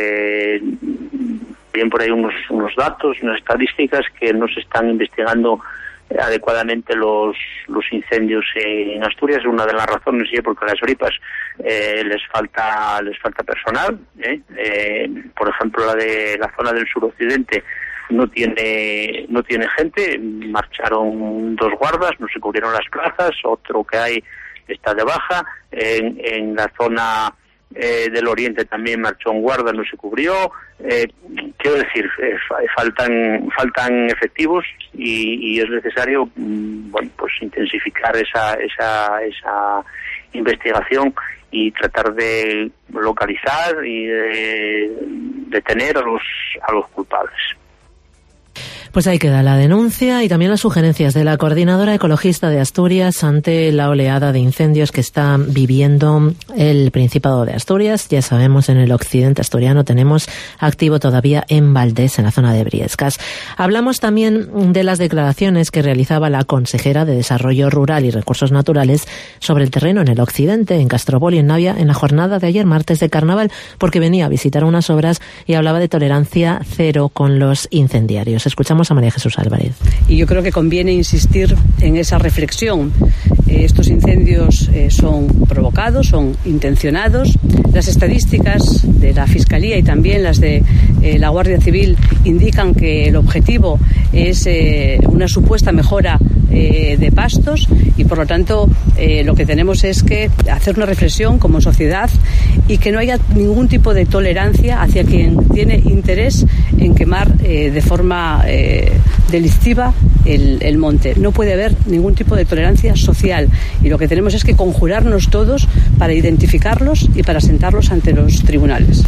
bien por ahí unos datos, unas estadísticas que no se están investigando adecuadamente los incendios en Asturias. Una de las razones es porque a las ORIPAS les falta personal, por ejemplo la de la zona del suroccidente no tiene gente, marcharon 2 guardas, no se cubrieron las plazas, otro que hay está de baja, en la zona del oriente también marchó un guarda, no se cubrió. Quiero decir, faltan efectivos y es necesario, bueno, pues intensificar esa investigación y tratar de localizar y de detener a los culpables. Pues ahí queda la denuncia y también las sugerencias de la Coordinadora Ecologista de Asturias ante la oleada de incendios que está viviendo el Principado de Asturias. Ya sabemos, en el occidente asturiano tenemos activo todavía en Valdés, en la zona de Briescas. Hablamos también de las declaraciones que realizaba la consejera de Desarrollo Rural y Recursos Naturales sobre el terreno en el occidente, en Castrobol y en Navia, en la jornada de ayer, martes de Carnaval, porque venía a visitar unas obras y hablaba de tolerancia cero con los incendiarios. Escuchamos a María Jesús Álvarez. Y yo creo que conviene insistir en esa reflexión. Estos incendios son provocados, son intencionados. Las estadísticas de la Fiscalía y también las de la Guardia Civil indican que el objetivo es una supuesta mejora de pastos y por lo tanto lo que tenemos es que hacer una reflexión como sociedad y que no haya ningún tipo de tolerancia hacia quien tiene interés en quemar de forma delictiva el monte. No puede haber ningún tipo de tolerancia social y lo que tenemos es que conjurarnos todos para identificarlos y para sentarlos ante los tribunales.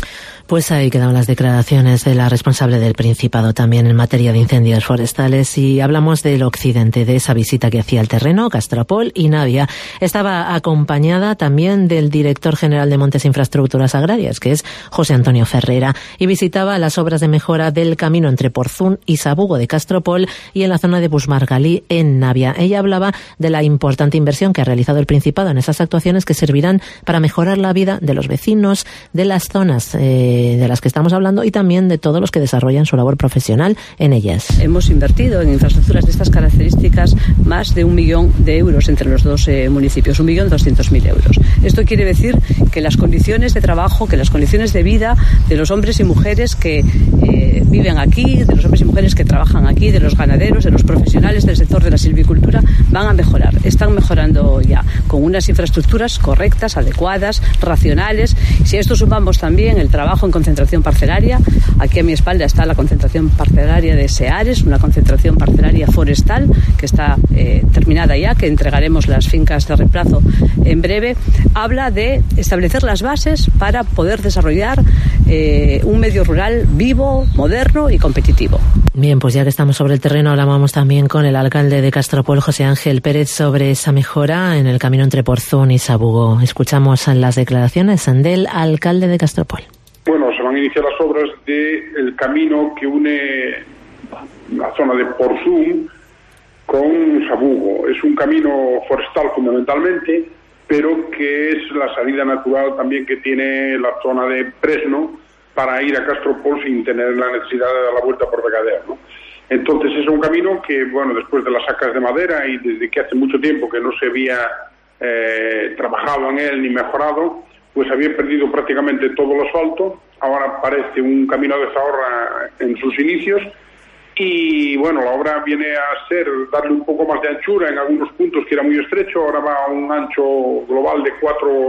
Pues ahí quedan las declaraciones de la responsable del Principado también en materia de incendios forestales, y hablamos del occidente, de esa visita que hacía al terreno, Castropol y Navia. Estaba acompañada también del director general de Montes e Infraestructuras Agrarias, que es José Antonio Ferrera, y visitaba las obras de mejora del camino entre Porzún y Sabugo de Castropol y en la zona de Busmargalí en Navia. Ella hablaba de la importante inversión que ha realizado el Principado en esas actuaciones que servirán para mejorar la vida de los vecinos de las zonas de las que estamos hablando y también de todos los que desarrollan su labor profesional en ellas. Hemos invertido en infraestructuras de estas características más de 1 millón de euros entre los dos municipios, 1.200.000 euros. Esto quiere decir que las condiciones de trabajo, que las condiciones de vida de los hombres y mujeres que viven aquí, de los hombres y mujeres que trabajan aquí, de los ganaderos, de los profesionales del sector de la silvicultura, van a mejorar. Están mejorando ya con unas infraestructuras correctas, adecuadas, racionales. Si a esto sumamos también el trabajo en concentración parcelaria, aquí a mi espalda está la concentración parcelaria de Seares, una concentración parcelaria forestal que está terminada ya, que entregaremos las fincas de reemplazo en breve. Habla de establecer las bases para poder desarrollar un medio rural vivo, moderno y competitivo. Bien, pues ya que estamos sobre el terreno, hablábamos también con el alcalde de Castropol, José Ángel Pérez, sobre esa mejora en el camino entre Porzún y Sabugo. Escuchamos las declaraciones del alcalde de Castropol. Bueno, se van a iniciar las obras del camino que une la zona de Porzún con Sabugo. Es un camino forestal fundamentalmente, pero que es la salida natural también que tiene la zona de Presno para ir a Castropol sin tener la necesidad de dar la vuelta por Begader, ¿no? Entonces es un camino que, bueno, después de las sacas de madera y desde que hace mucho tiempo que no se había trabajado en él ni mejorado, pues había perdido prácticamente todo el asfalto. Ahora parece un camino de zahorra en sus inicios y bueno, la obra viene a ser darle un poco más de anchura en algunos puntos que era muy estrecho. Ahora va a un ancho global de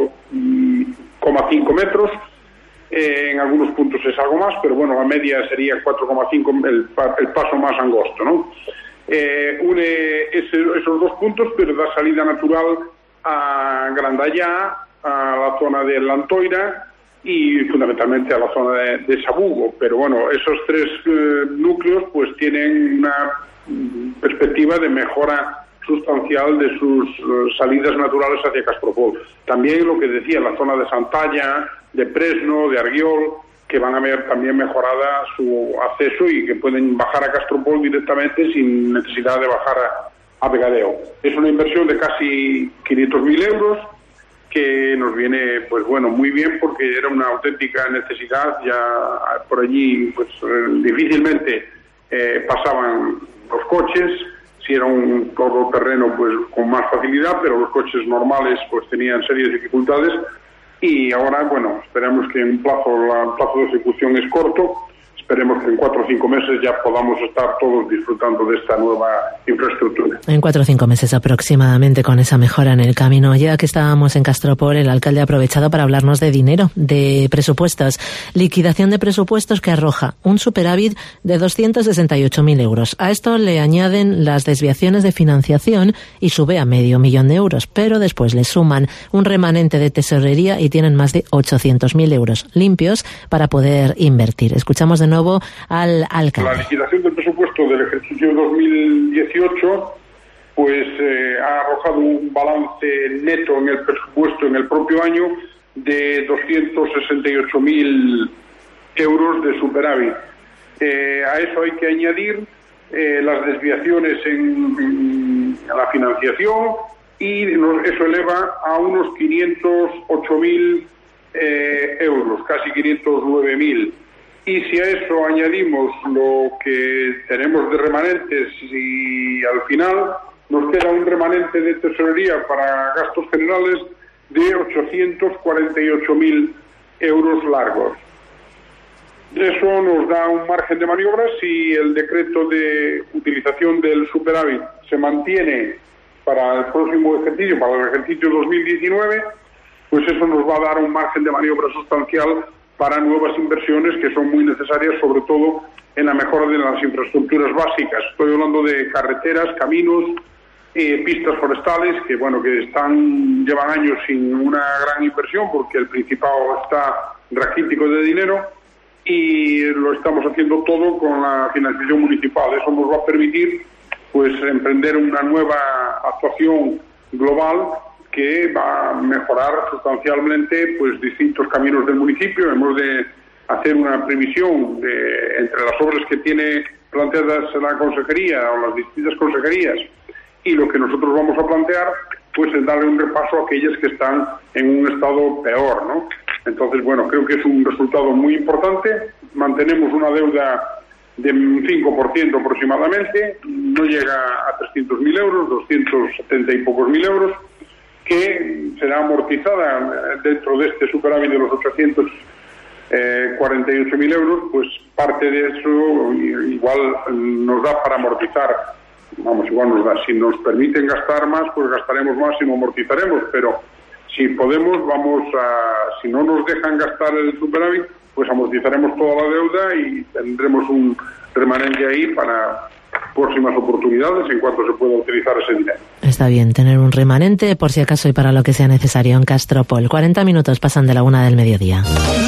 4,5 metros. En algunos puntos es algo más, pero bueno, la media sería 4,5, el paso más angosto, ¿no? Une esos dos puntos, pero da salida natural a Grandallá, a la zona de Lantoira y fundamentalmente a la zona de Sabugo. Pero bueno, esos tres núcleos pues tienen una perspectiva de mejora sustancial de sus salidas naturales hacia Castropol. También lo que decía, la zona de Santalla, de Presno, de Argiol, que van a ver también mejorada su acceso y que pueden bajar a Castropol directamente sin necesidad de bajar a Vegadeo. Es una inversión de casi 500.000 euros que nos viene, pues bueno, muy bien, porque era una auténtica necesidad. Ya por allí pues difícilmente pasaban los coches. Si era un todoterreno, pues con más facilidad, pero los coches normales pues tenían serias dificultades. Y ahora, bueno, esperemos que el plazo de ejecución es corto. Esperemos que en 4 o 5 meses ya podamos estar todos disfrutando de esta nueva infraestructura. En 4 o 5 meses aproximadamente, con esa mejora en el camino. Ya que estábamos en Castropol, el alcalde ha aprovechado para hablarnos de dinero, de presupuestos. Liquidación de presupuestos que arroja un superávit de 268.000 euros. A esto le añaden las desviaciones de financiación y sube a medio millón de euros. Pero después le suman un remanente de tesorería y tienen más de 800.000 euros limpios para poder invertir. Escuchamos de nuevo al alcalde. La liquidación del presupuesto del ejercicio 2018 pues ha arrojado un balance neto en el presupuesto en el propio año de 268.000 euros de superávit. A eso hay que añadir las desviaciones en la financiación y eso eleva a unos 508.000 euros, casi 509.000. Y si a eso añadimos lo que tenemos de remanentes y al final nos queda un remanente de tesorería para gastos generales de 848.000 euros largos. Eso nos da un margen de maniobra. Si el decreto de utilización del superávit se mantiene para el próximo ejercicio, para el ejercicio 2019, pues eso nos va a dar un margen de maniobra sustancial para nuevas inversiones que son muy necesarias, sobre todo en la mejora de las infraestructuras básicas. Estoy hablando de carreteras, caminos, pistas forestales, que bueno, que llevan años sin una gran inversión porque el Principado está raquítico de dinero, y lo estamos haciendo todo con la financiación municipal. Eso nos va a permitir pues emprender una nueva actuación global que va a mejorar sustancialmente pues distintos caminos del municipio. Hemos de hacer una previsión entre las obras que tiene planteadas la consejería o las distintas consejerías y lo que nosotros vamos a plantear, pues es darle un repaso a aquellas que están en un estado peor, ¿no? Entonces, bueno, creo que es un resultado muy importante. Mantenemos una deuda de un 5% aproximadamente, no llega a 300.000 euros, 270 y pocos mil euros, que será amortizada dentro de este superávit de los 848.000 euros. Pues parte de eso igual nos da para amortizar. Igual nos da. Si nos permiten gastar más, pues gastaremos más y no amortizaremos, pero si podemos, si no nos dejan gastar el superávit, pues amortizaremos toda la deuda y tendremos un remanente ahí para próximas oportunidades en cuanto se pueda utilizar ese dinero. Está bien tener un remanente por si acaso y para lo que sea necesario en Castropol. 40 minutos pasan de la 1 del mediodía.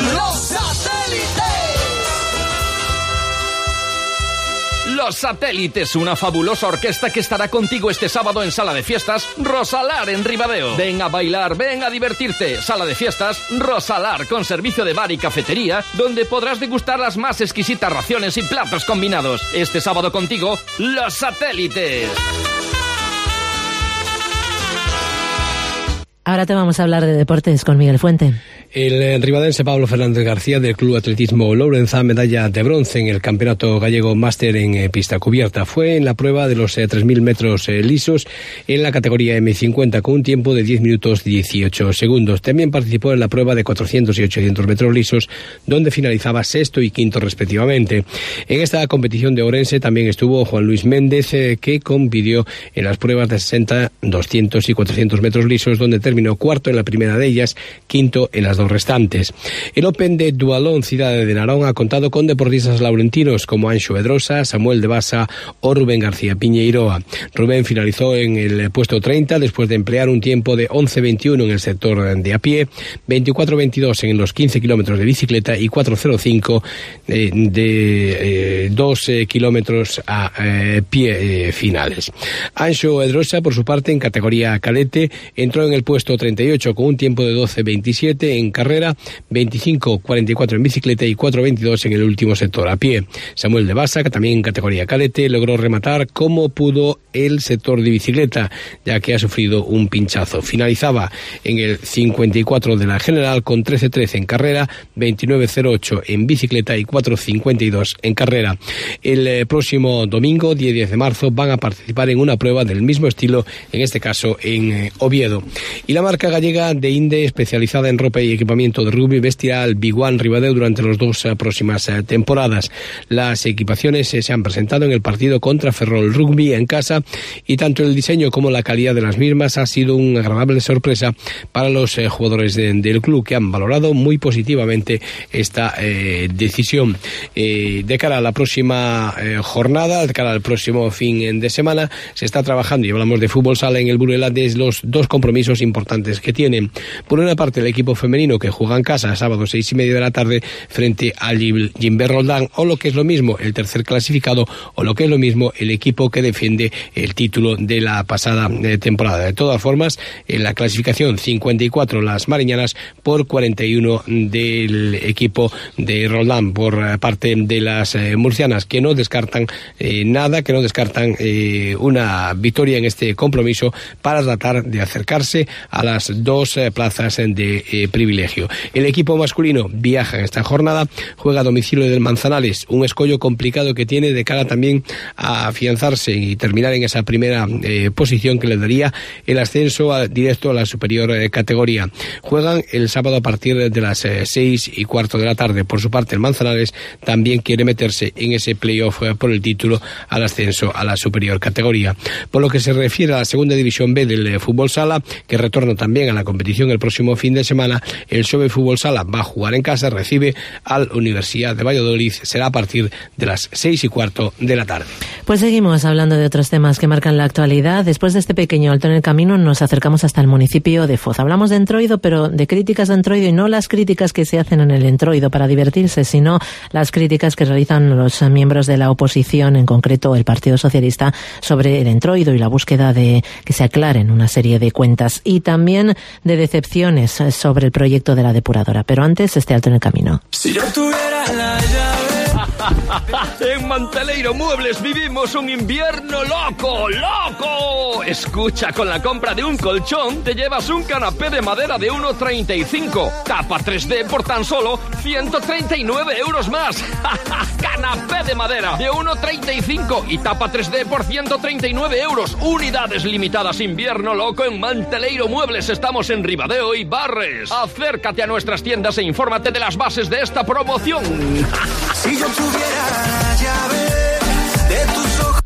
Los Satélites, una fabulosa orquesta que estará contigo este sábado en Sala de Fiestas Rosalar en Ribadeo. Ven a bailar, ven a divertirte. Sala de Fiestas Rosalar, con servicio de bar y cafetería, donde podrás degustar las más exquisitas raciones y platos combinados. Este sábado contigo, Los Satélites. Ahora te vamos a hablar de deportes con Miguel Fuente. El ribadense Pablo Fernández García del Club Atletismo Lourenza, medalla de bronce en el Campeonato Gallego Máster en pista cubierta. Fue en la prueba de los 3.000 metros lisos en la categoría M50 con un tiempo de 10 minutos 18 segundos. También participó en la prueba de 400 y 800 metros lisos, donde finalizaba sexto y quinto respectivamente. En esta competición de Ourense también estuvo Juan Luis Méndez, que compitió en las pruebas de 60, 200 y 400 metros lisos, donde terminó cuarto en la primera de ellas, quinto en las dos restantes. El Open de Dualón Ciudad de Narón ha contado con deportistas laurentinos como Anxo Edrosa, Samuel de Basa o Rubén García Piñeiroa. Rubén finalizó en el puesto 30 después de emplear un tiempo de 11.21 en el sector de a pie, 24.22 en los 15 kilómetros de bicicleta y 4.05 de 2 kilómetros a pie finales. Anxo Edrosa, por su parte, en categoría cadete, entró en el puesto 38 con un tiempo de 12.27 en carrera, 25.44 en bicicleta y 4.22 en el último sector a pie. Samuel de Basa, que también en categoría cadete, logró rematar como pudo el sector de bicicleta, ya que ha sufrido un pinchazo. Finalizaba en el 54 de la general con 13.13 en carrera, 29.08 en bicicleta y 4.52 en carrera. El próximo domingo, día 10 de marzo, van a participar en una prueba del mismo estilo, en este caso en Oviedo. Y la marca gallega de Inde, especializada en ropa y equipamiento de rugby, vestirá al Big One Ribadeo durante las dos próximas temporadas. Las equipaciones se han presentado en el partido contra Ferrol Rugby en casa, y tanto el diseño como la calidad de las mismas ha sido una agradable sorpresa para los jugadores del club, que han valorado muy positivamente esta decisión. De cara a la próxima jornada, de cara al próximo fin de semana, se está trabajando, y hablamos de fútbol sala en el Burela, de los dos compromisos importantes que tienen. Por una parte, el equipo femenino, que juega en casa sábado 6:30 de la tarde frente al Gimber Roldán, o lo que es lo mismo, el tercer clasificado, o lo que es lo mismo, el equipo que defiende el título de la pasada temporada. De todas formas, en la clasificación 54 las mariñanas por 41 del equipo de Roldán, por parte de las murcianas, que no descartan nada, que no descartan una victoria en este compromiso para tratar de acercarse a las dos plazas de privilegio. El equipo masculino viaja en esta jornada, juega a domicilio del Manzanares, un escollo complicado que tiene de cara también a afianzarse y terminar en esa primera posición que le daría el ascenso directo a la superior categoría. Juegan el sábado a partir de las 6:15 de la tarde. Por su parte, el Manzanares también quiere meterse en ese playoff por el título al ascenso a la superior categoría. Por lo que se refiere a la segunda división B del fútbol sala, que retorna también a la competición el próximo fin de semana, El Xove Fútbol Sala va a jugar en casa, recibe al Universidad de Valladolid, será a partir de las 6:15 de la tarde. Pues seguimos hablando de otros temas que marcan la actualidad. Después de este pequeño alto en el camino, nos acercamos hasta el municipio de Foz. Hablamos de Entroido, pero de críticas de Entroido, y no las críticas que se hacen en el Entroido para divertirse, sino las críticas que realizan los miembros de la oposición, en concreto el Partido Socialista, sobre el Entroido y la búsqueda de que se aclaren una serie de cuentas, y también de decepciones sobre el proyecto de la depuradora. Pero antes, este alto en el camino. Si yo tuviera la llave. En Manteleiro Muebles vivimos un invierno loco, ¡loco! Escucha, con la compra de un colchón te llevas un canapé de madera de 1,35. Tapa 3D por tan solo 139 euros más. Canapé de madera de 1,35 y tapa 3D por 139 euros. Unidades limitadas. Invierno loco en Manteleiro Muebles. Estamos en Ribadeo y Barres. Acércate a nuestras tiendas e infórmate de las bases de esta promoción. Si yo tuviera la llave de tus ojos.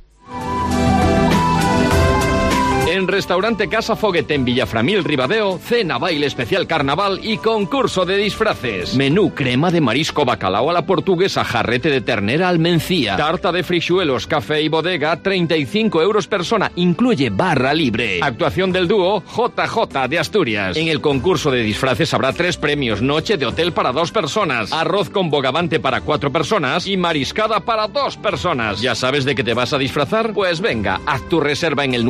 En Restaurante Casa Foguete en Villaframil, Ribadeo, cena, baile especial carnaval y concurso de disfraces. Menú crema de marisco bacalao a la portuguesa, jarrete de ternera al mencía, tarta de frixuelos, café y bodega, 35 euros persona, incluye barra libre. Actuación del dúo JJ de Asturias. En el concurso de disfraces habrá 3 premios: noche de hotel para 2 personas, arroz con bogavante para 4 personas y mariscada para 2 personas. ¿Ya sabes de qué te vas a disfrazar? Pues venga, haz tu reserva en el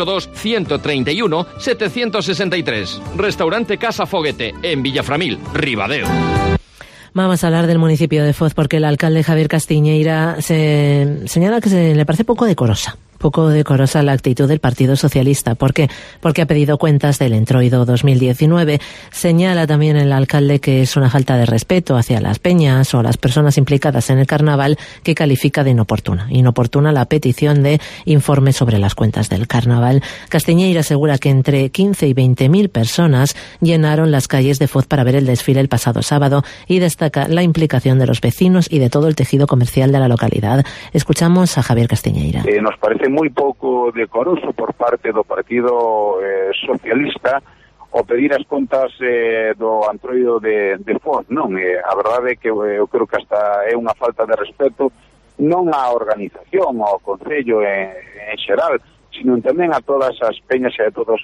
982-131-763. Restaurante Casa Foguete, en Villaframil, Ribadeo. Vamos a hablar del municipio de Foz, porque el alcalde Javier Castiñeira se señala que le parece poco decorosa la actitud del Partido Socialista. ¿Por qué? Porque ha pedido cuentas del Entroido 2019. Señala también el alcalde que es una falta de respeto hacia las peñas o las personas implicadas en el carnaval, que califica de inoportuna la petición de informe sobre las cuentas del carnaval. Castiñeira asegura que entre 15 y 20.000 personas llenaron las calles de Foz para ver el desfile el pasado sábado, y destaca la implicación de los vecinos y de todo el tejido comercial de la localidad. Escuchamos a Javier Castiñeira. Nos parece moi pouco decoroso por parte do Partido Socialista o pedir as contas do Entroido de Foz, non? A verdade é que eu creo que hasta é unha falta de respeto non á organización, ao Concello en xeral, sino tamén a todas as peñas e a todos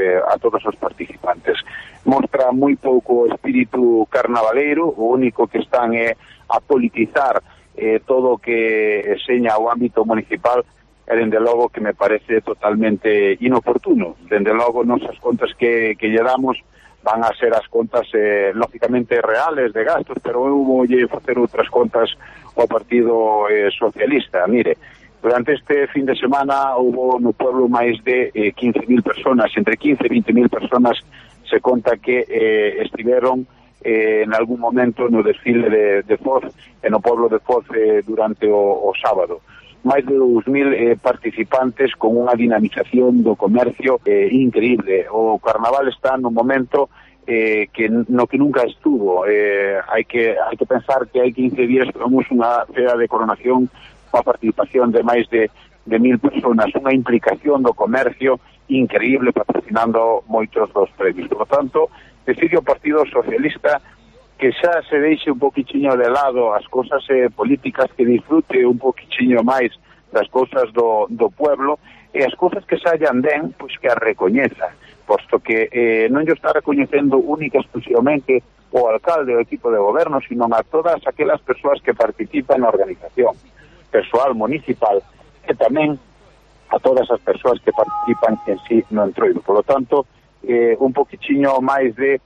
os participantes. Mostra moi pouco espírito carnavaleiro, o único que están é a politizar todo o que seña o ámbito municipal, e dende logo que me parece totalmente inoportuno. Dende logo nosas contas que lle damos van a ser as contas lógicamente reales de gastos, pero eu voulle facer outras contas ao Partido Socialista. Mire, durante este fin de semana hubo no pueblo máis de 15.000 personas, entre 15 e 20.000 personas se conta que estiveron en algún momento no desfile de Foz, no pueblo de Foz durante o sábado. Máis de 2.000 participantes con unha dinamización do comercio increíble. O carnaval está no momento que nunca estuvo. Hai que pensar que hai 15 días temos unha feira de coronación coa participación de máis de 1.000 personas, unha implicación do comercio increíble, patrocinando moitos dos premios. Por lo tanto, decide o Partido Socialista que xa se deixe un poquichiño de lado as cousas políticas, que disfrute un poquichiño máis das cousas do pueblo, e as cousas que sayan ben, pois que as recoñeza, posto que non yo está recoñecendo única exclusivamente o alcalde ou o equipo de goberno, sino a todas aquelas persoas que participan na organización, persoal municipal, e tamén a todas as persoas que participan en sí no Entroido. Por lo tanto, un poquichiño máis de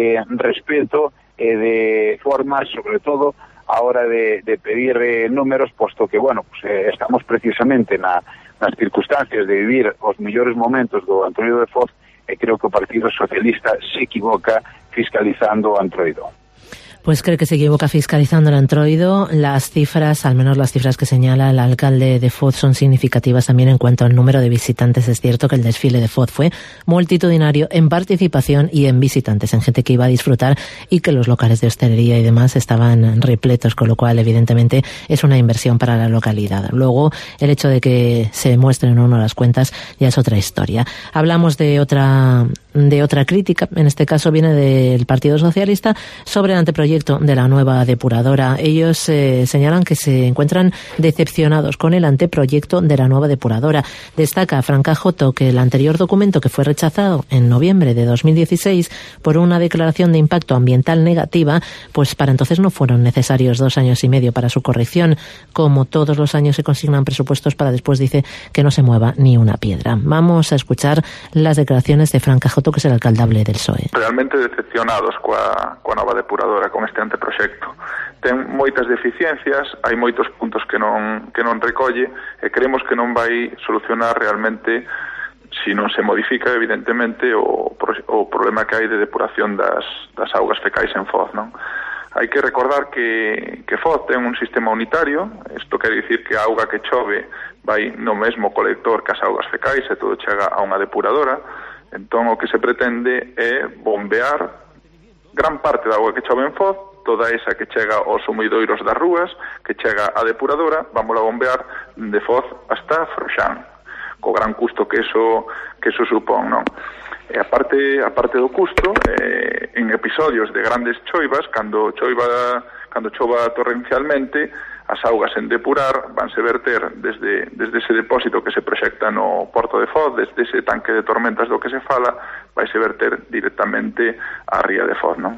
respeto de formas, sobre todo a hora de pedir números, posto que, bueno, pues, estamos precisamente nas circunstancias de vivir os mellores momentos do Entroido de Foz, e creo que o Partido Socialista se equivoca fiscalizando o Entroido. Pues cree que se equivoca fiscalizando el Entroido. Las cifras, al menos las cifras que señala el alcalde de Foz, son significativas también en cuanto al número de visitantes. Es cierto que el desfile de Foz fue multitudinario en participación y en visitantes, en gente que iba a disfrutar, y que los locales de hostelería y demás estaban repletos, con lo cual evidentemente es una inversión para la localidad. Luego, el hecho de que se muestren o no las cuentas ya es otra historia. Hablamos de otra de otra crítica, en este caso viene del Partido Socialista, sobre el anteproyecto de la nueva depuradora. Ellos señalan que se encuentran decepcionados con el anteproyecto de la nueva depuradora. Destaca Fran Cajoto que el anterior documento, que fue rechazado en noviembre de 2016 por una declaración de impacto ambiental negativa, pues para entonces no fueron necesarios 2 años y medio para su corrección. Como todos los años se consignan presupuestos para después, dice, que no se mueva ni una piedra. Vamos a escuchar las declaraciones de Fran Cajoto, que es el alcaldable del PSOE. Realmente decepcionados coa nova depuradora, con este anteproxecto. Ten moitas deficiencias, hai moitos puntos que non recolle, e creemos que non vai solucionar realmente, si non se modifica evidentemente o problema que hai de depuración das augas fecais en Foz, non? Hai que recordar que Foz ten un sistema unitario. Isto quer dicir que a auga que chove vai no mesmo colector que as augas fecais e todo chega a unha depuradora. Entón o que se pretende é bombear gran parte da auga que chove en Foz, toda esa que chega aos sumidoiros das rúas, que chega á depuradora, vamos a bombear de Foz hasta Froxán, co gran custo que eso supón, non? E aparte do custo, en episodios de grandes choivas, cando chova torrencialmente, as augas en depurar vanse verter desde ese depósito que se proxecta no Porto de Foz, desde ese tanque de tormentas do que se fala, vaise verter directamente á ría de Foz, non?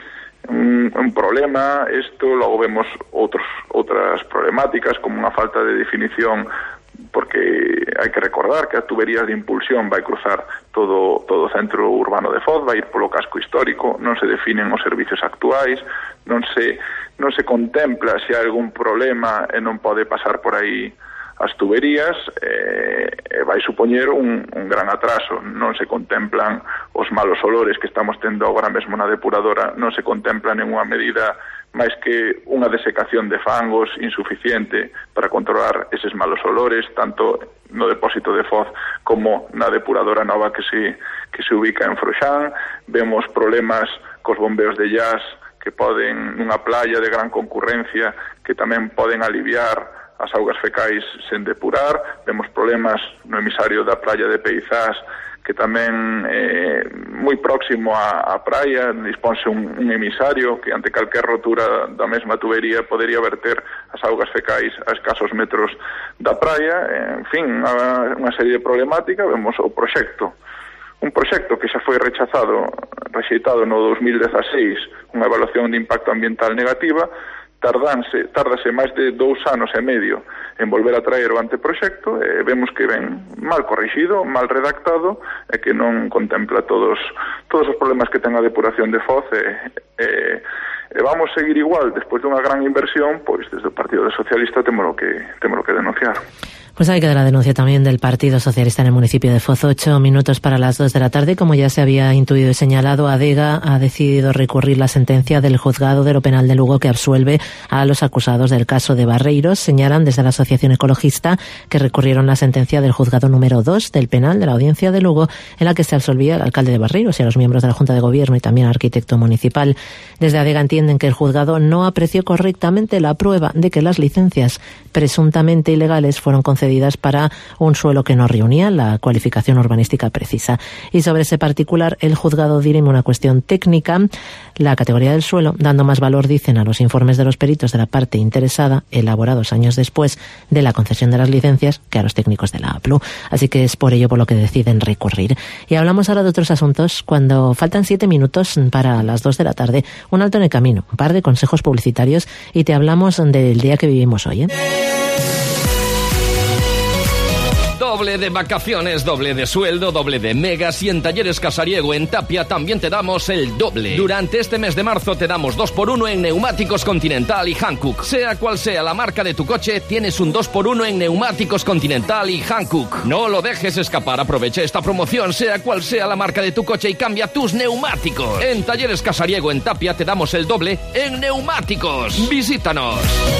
Un problema, isto, logo vemos outras problemáticas, como unha falta de definición, porque hai que recordar que a tuberías de impulsión vai cruzar todo o centro urbano de Foz, vai ir polo casco histórico, non se definen os servicios actuais, non se contempla se hai algún problema e non pode pasar por aí as tuberías, vai supoñer un gran atraso. Non se contemplan os malos olores que estamos tendo agora mesmo na depuradora, non se contempla ninguna medida máis que unha desecación de fangos insuficiente para controlar eses malos olores, tanto no depósito de Foz como na depuradora nova que se ubica en Froxán. Vemos problemas cos bombeos de llás que poden, nunha playa de gran concurrencia, que tamén poden aliviar as augas fecais sen depurar. Vemos problemas no emisario da playa de Peizás, que tamén moi próximo á praia disponse un emisario que ante calquer rotura da mesma tubería podería verter as augas fecais a escasos metros da praia. En fin, unha serie de problemáticas. Vemos o proxecto, un proxecto que xa foi rexeitado no 2016, unha evaluación de impacto ambiental negativa. Tárdase máis de 2 anos e medio en volver a traer o anteproxecto, e vemos que ven mal corrixido, mal redactado, e que non contempla todos os problemas que ten a depuración de Foz, e vamos seguir igual, despois dunha gran inversión, pois desde o Partido Socialista temos que denunciar. Pues hay que dar la denuncia también del Partido Socialista en el municipio de Foz. 8 minutos para las 2 de la tarde. Como ya se había intuido y señalado, ADEGA ha decidido recurrir la sentencia del juzgado de lo penal de Lugo que absuelve a los acusados del caso de Barreiros. Señalan desde la Asociación Ecologista que recurrieron la sentencia del juzgado número 2 del penal de la Audiencia de Lugo, en la que se absolvía al alcalde de Barreiros y a los miembros de la Junta de Gobierno y también al arquitecto municipal. Desde ADEGA entienden que el juzgado no apreció correctamente la prueba de que las licencias presuntamente ilegales fueron concedidas para un suelo que no reunía la cualificación urbanística precisa. Y sobre ese particular, el juzgado dirime una cuestión técnica, la categoría del suelo, dando más valor, dicen, a los informes de los peritos de la parte interesada, elaborados años después de la concesión de las licencias, que a los técnicos de la APLU. Así que es por ello por lo que deciden recurrir. Y hablamos ahora de otros asuntos. Cuando faltan 7 minutos para las 2 de la tarde, un alto en el camino, un par de consejos publicitarios y te hablamos del día que vivimos hoy, Doble de vacaciones, doble de sueldo, doble de megas, y en Talleres Casariego en Tapia también te damos el doble. Durante este mes de marzo te damos 2x1 en neumáticos Continental y Hankook. Sea cual sea la marca de tu coche, tienes un 2x1 en neumáticos Continental y Hankook. No lo dejes escapar, aprovecha esta promoción, sea cual sea la marca de tu coche, y cambia tus neumáticos. En Talleres Casariego en Tapia te damos el doble en neumáticos. Visítanos.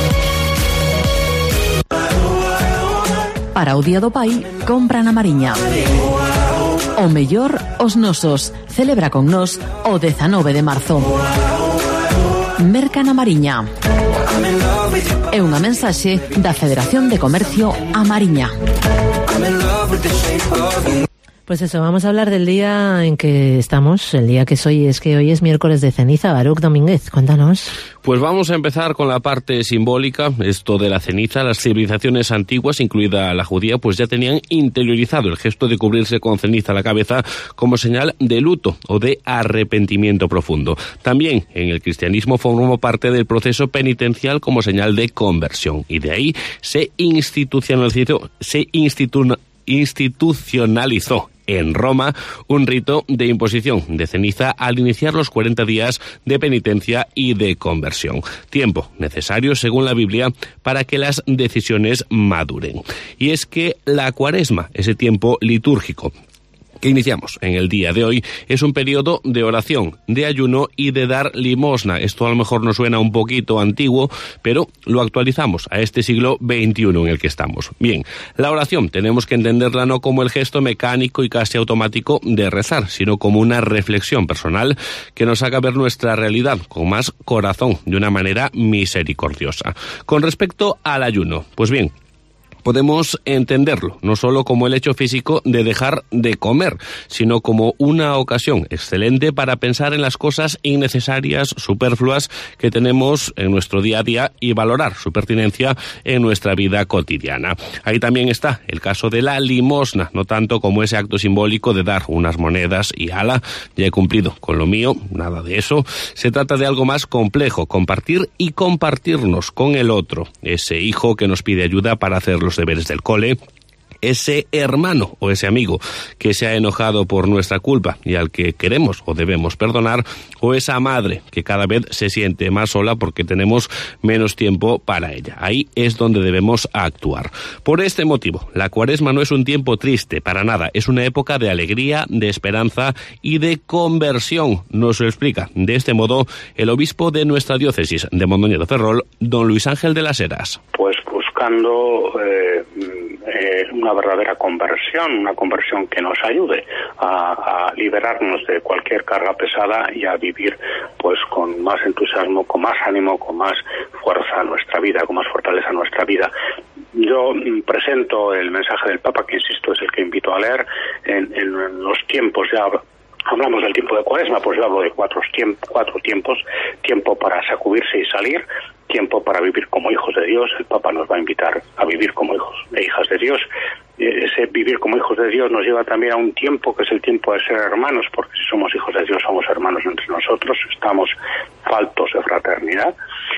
Para o Día do Pai, compra na Mariña. O mellor, os nosos. Celebra con nós o 19 de marzo. Merca na Mariña. É unha mensaxe da Federación de Comercio A Mariña. Pues eso, vamos a hablar del día en que estamos, el día que hoy es miércoles de ceniza. Baruch Domínguez, cuéntanos. Pues vamos a empezar con la parte simbólica, esto de la ceniza. Las civilizaciones antiguas, incluida la judía, pues ya tenían interiorizado el gesto de cubrirse con ceniza la cabeza como señal de luto o de arrepentimiento profundo. También en el cristianismo formó parte del proceso penitencial como señal de conversión, y de ahí se institucionalizó en Roma un rito de imposición de ceniza al iniciar los 40 días de penitencia y de conversión. Tiempo necesario, según la Biblia, para que las decisiones maduren. Y es que la Cuaresma, ese tiempo litúrgico que iniciamos en el día de hoy, es un periodo de oración, de ayuno y de dar limosna. Esto a lo mejor nos suena un poquito antiguo, pero lo actualizamos a este siglo XXI en el que estamos. Bien, la oración tenemos que entenderla no como el gesto mecánico y casi automático de rezar, sino como una reflexión personal que nos haga ver nuestra realidad con más corazón, de una manera misericordiosa. Con respecto al ayuno, pues bien, podemos entenderlo no solo como el hecho físico de dejar de comer, sino como una ocasión excelente para pensar en las cosas innecesarias, superfluas que tenemos en nuestro día a día y valorar su pertinencia en nuestra vida cotidiana. Ahí también está el caso de la limosna, no tanto como ese acto simbólico de dar unas monedas y ala, ya he cumplido con lo mío, nada de eso. Se trata de algo más complejo, compartir y compartirnos con el otro, ese hijo que nos pide ayuda para hacer los deberes del cole, ese hermano o ese amigo que se ha enojado por nuestra culpa y al que queremos o debemos perdonar, o esa madre que cada vez se siente más sola porque tenemos menos tiempo para ella. Ahí es donde debemos actuar. Por este motivo, la Cuaresma no es un tiempo triste, para nada. Es una época de alegría, de esperanza y de conversión. Nos lo explica de este modo el obispo de nuestra diócesis de Mondoñedo Ferrol, don Luis Ángel de las Heras. Pues buscando una verdadera conversión, una conversión que nos ayude a liberarnos de cualquier carga pesada y a vivir pues con más entusiasmo, con más ánimo, con más fuerza nuestra vida, con más fortaleza nuestra vida. Yo presento el mensaje del Papa, que insisto es el que invito a leer en los tiempos. Ya hablamos del tiempo de Cuaresma, pues yo hablo de cuatro tiempos: tiempo para sacudirse y salir, tiempo para vivir como hijos de Dios. El Papa nos va a invitar a vivir como hijos e hijas de Dios. Ese vivir como hijos de Dios nos lleva también a un tiempo que es el tiempo de ser hermanos, porque si somos hijos de Dios somos hermanos entre nosotros, estamos faltos de fraternidad.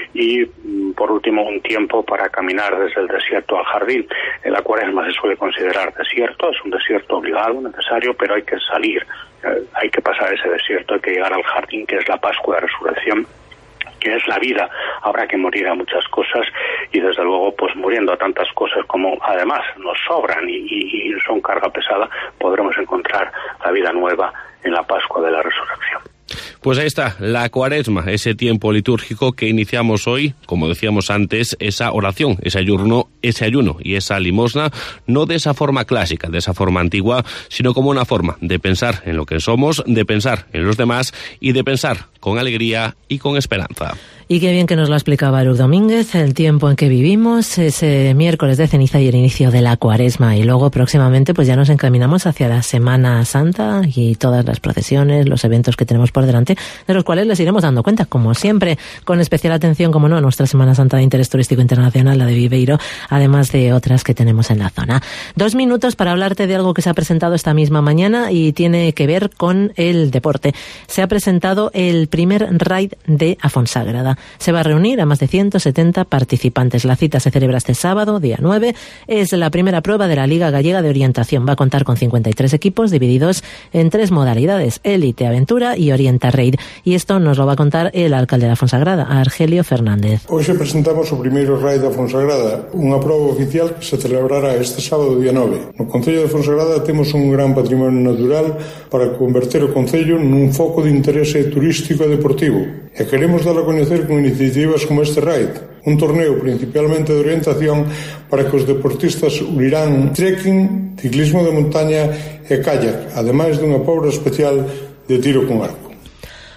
Y por último, un tiempo para caminar desde el desierto al jardín. En la Cuaresma se suele considerar desierto, es un desierto obligado, necesario, pero hay que salir, hay que pasar ese desierto, hay que llegar al jardín, que es la Pascua de Resurrección, que es la vida. Habrá que morir a muchas cosas y desde luego pues muriendo a tantas cosas como además nos sobran y son carga pesada, podremos encontrar la vida nueva en la Pascua de la Resurrección. Pues ahí está, la Cuaresma, ese tiempo litúrgico que iniciamos hoy, como decíamos antes, esa oración, ese ayuno y esa limosna, no de esa forma clásica, de esa forma antigua, sino como una forma de pensar en lo que somos, de pensar en los demás y de pensar con alegría y con esperanza. Y qué bien que nos lo ha explicado Baruch Domínguez, el tiempo en que vivimos, ese miércoles de ceniza y el inicio de la Cuaresma. Y luego próximamente pues ya nos encaminamos hacia la Semana Santa y todas las procesiones, los eventos que tenemos por delante, de los cuales les iremos dando cuenta, como siempre, con especial atención, como no, a nuestra Semana Santa de Interés Turístico Internacional, la de Viveiro, además de otras que tenemos en la zona. 2 minutos para hablarte de algo que se ha presentado esta misma mañana y tiene que ver con el deporte. Se ha presentado el primer Raid de Afonsagrada. Se va a reunir a más de 170 participantes. La cita se celebra este sábado, día 9. Es la primera prueba de la Liga Gallega de Orientación. Va a contar con 53 equipos divididos en 3 modalidades: Élite, Aventura y Orienta Raid. Y esto nos lo va a contar el alcalde de Afonsagrada, Argelio Fernández. Hoxe presentamos o primeiro Raid de Afonsagrada, unha proba oficial que se celebrará este sábado, día 9. No Concello de Afonsagrada temos un gran patrimonio natural para converter o Concello nun foco de interese turístico e deportivo. E queremos dar a coñecer con iniciativas como este Raid, un torneo principalmente de orientación para que os deportistas unirán trekking, ciclismo de montaña e kayak, ademais dunha proba especial de tiro con arco.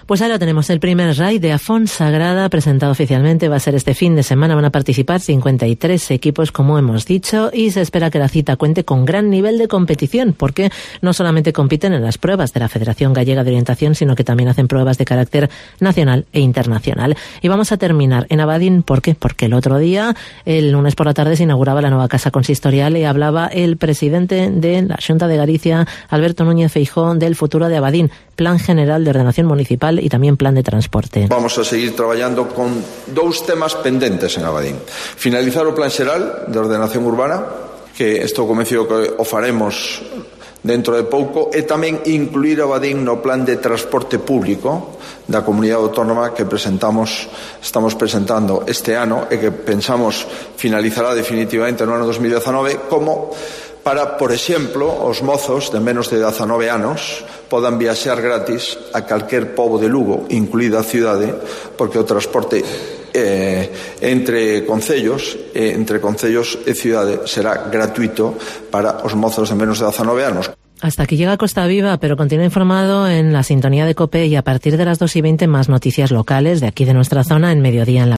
Pues ahí lo tenemos, el primer RAI de Afonsagrada presentado oficialmente va a ser este fin de semana. Van a participar 53 equipos, como hemos dicho, y se espera que la cita cuente con gran nivel de competición, porque no solamente compiten en las pruebas de la Federación Gallega de Orientación, sino que también hacen pruebas de carácter nacional e internacional. Y vamos a terminar en Abadín, ¿por qué? Porque el otro día, el lunes por la tarde, se inauguraba la nueva Casa Consistorial y hablaba el presidente de la Xunta de Galicia, Alberto Núñez Feijóo, del futuro de Abadín, Plan General de Ordenación Municipal y tamén plan de transporte. Vamos a seguir traballando con dous temas pendentes en Abadín. Finalizar o Plan Xeral de Ordenación Urbana, que estou convencido que o faremos dentro de pouco, e tamén incluir Abadín no plan de transporte público da Comunidade Autónoma que estamos presentando este ano e que pensamos finalizará definitivamente no ano 2019, como para, por exemplo, os mozos de menos de 19 anos podan viaxar gratis a calquer pobo de Lugo, incluída a cidade, porque o transporte entre concellos e cidade será gratuito para os mozos de menos de 19 anos. Hasta aquí llega Costa Viva, pero continúa informado en la sintonía de COPE y a partir de las 2:20 más noticias locales de aquí de nuestra zona en Mediodía en la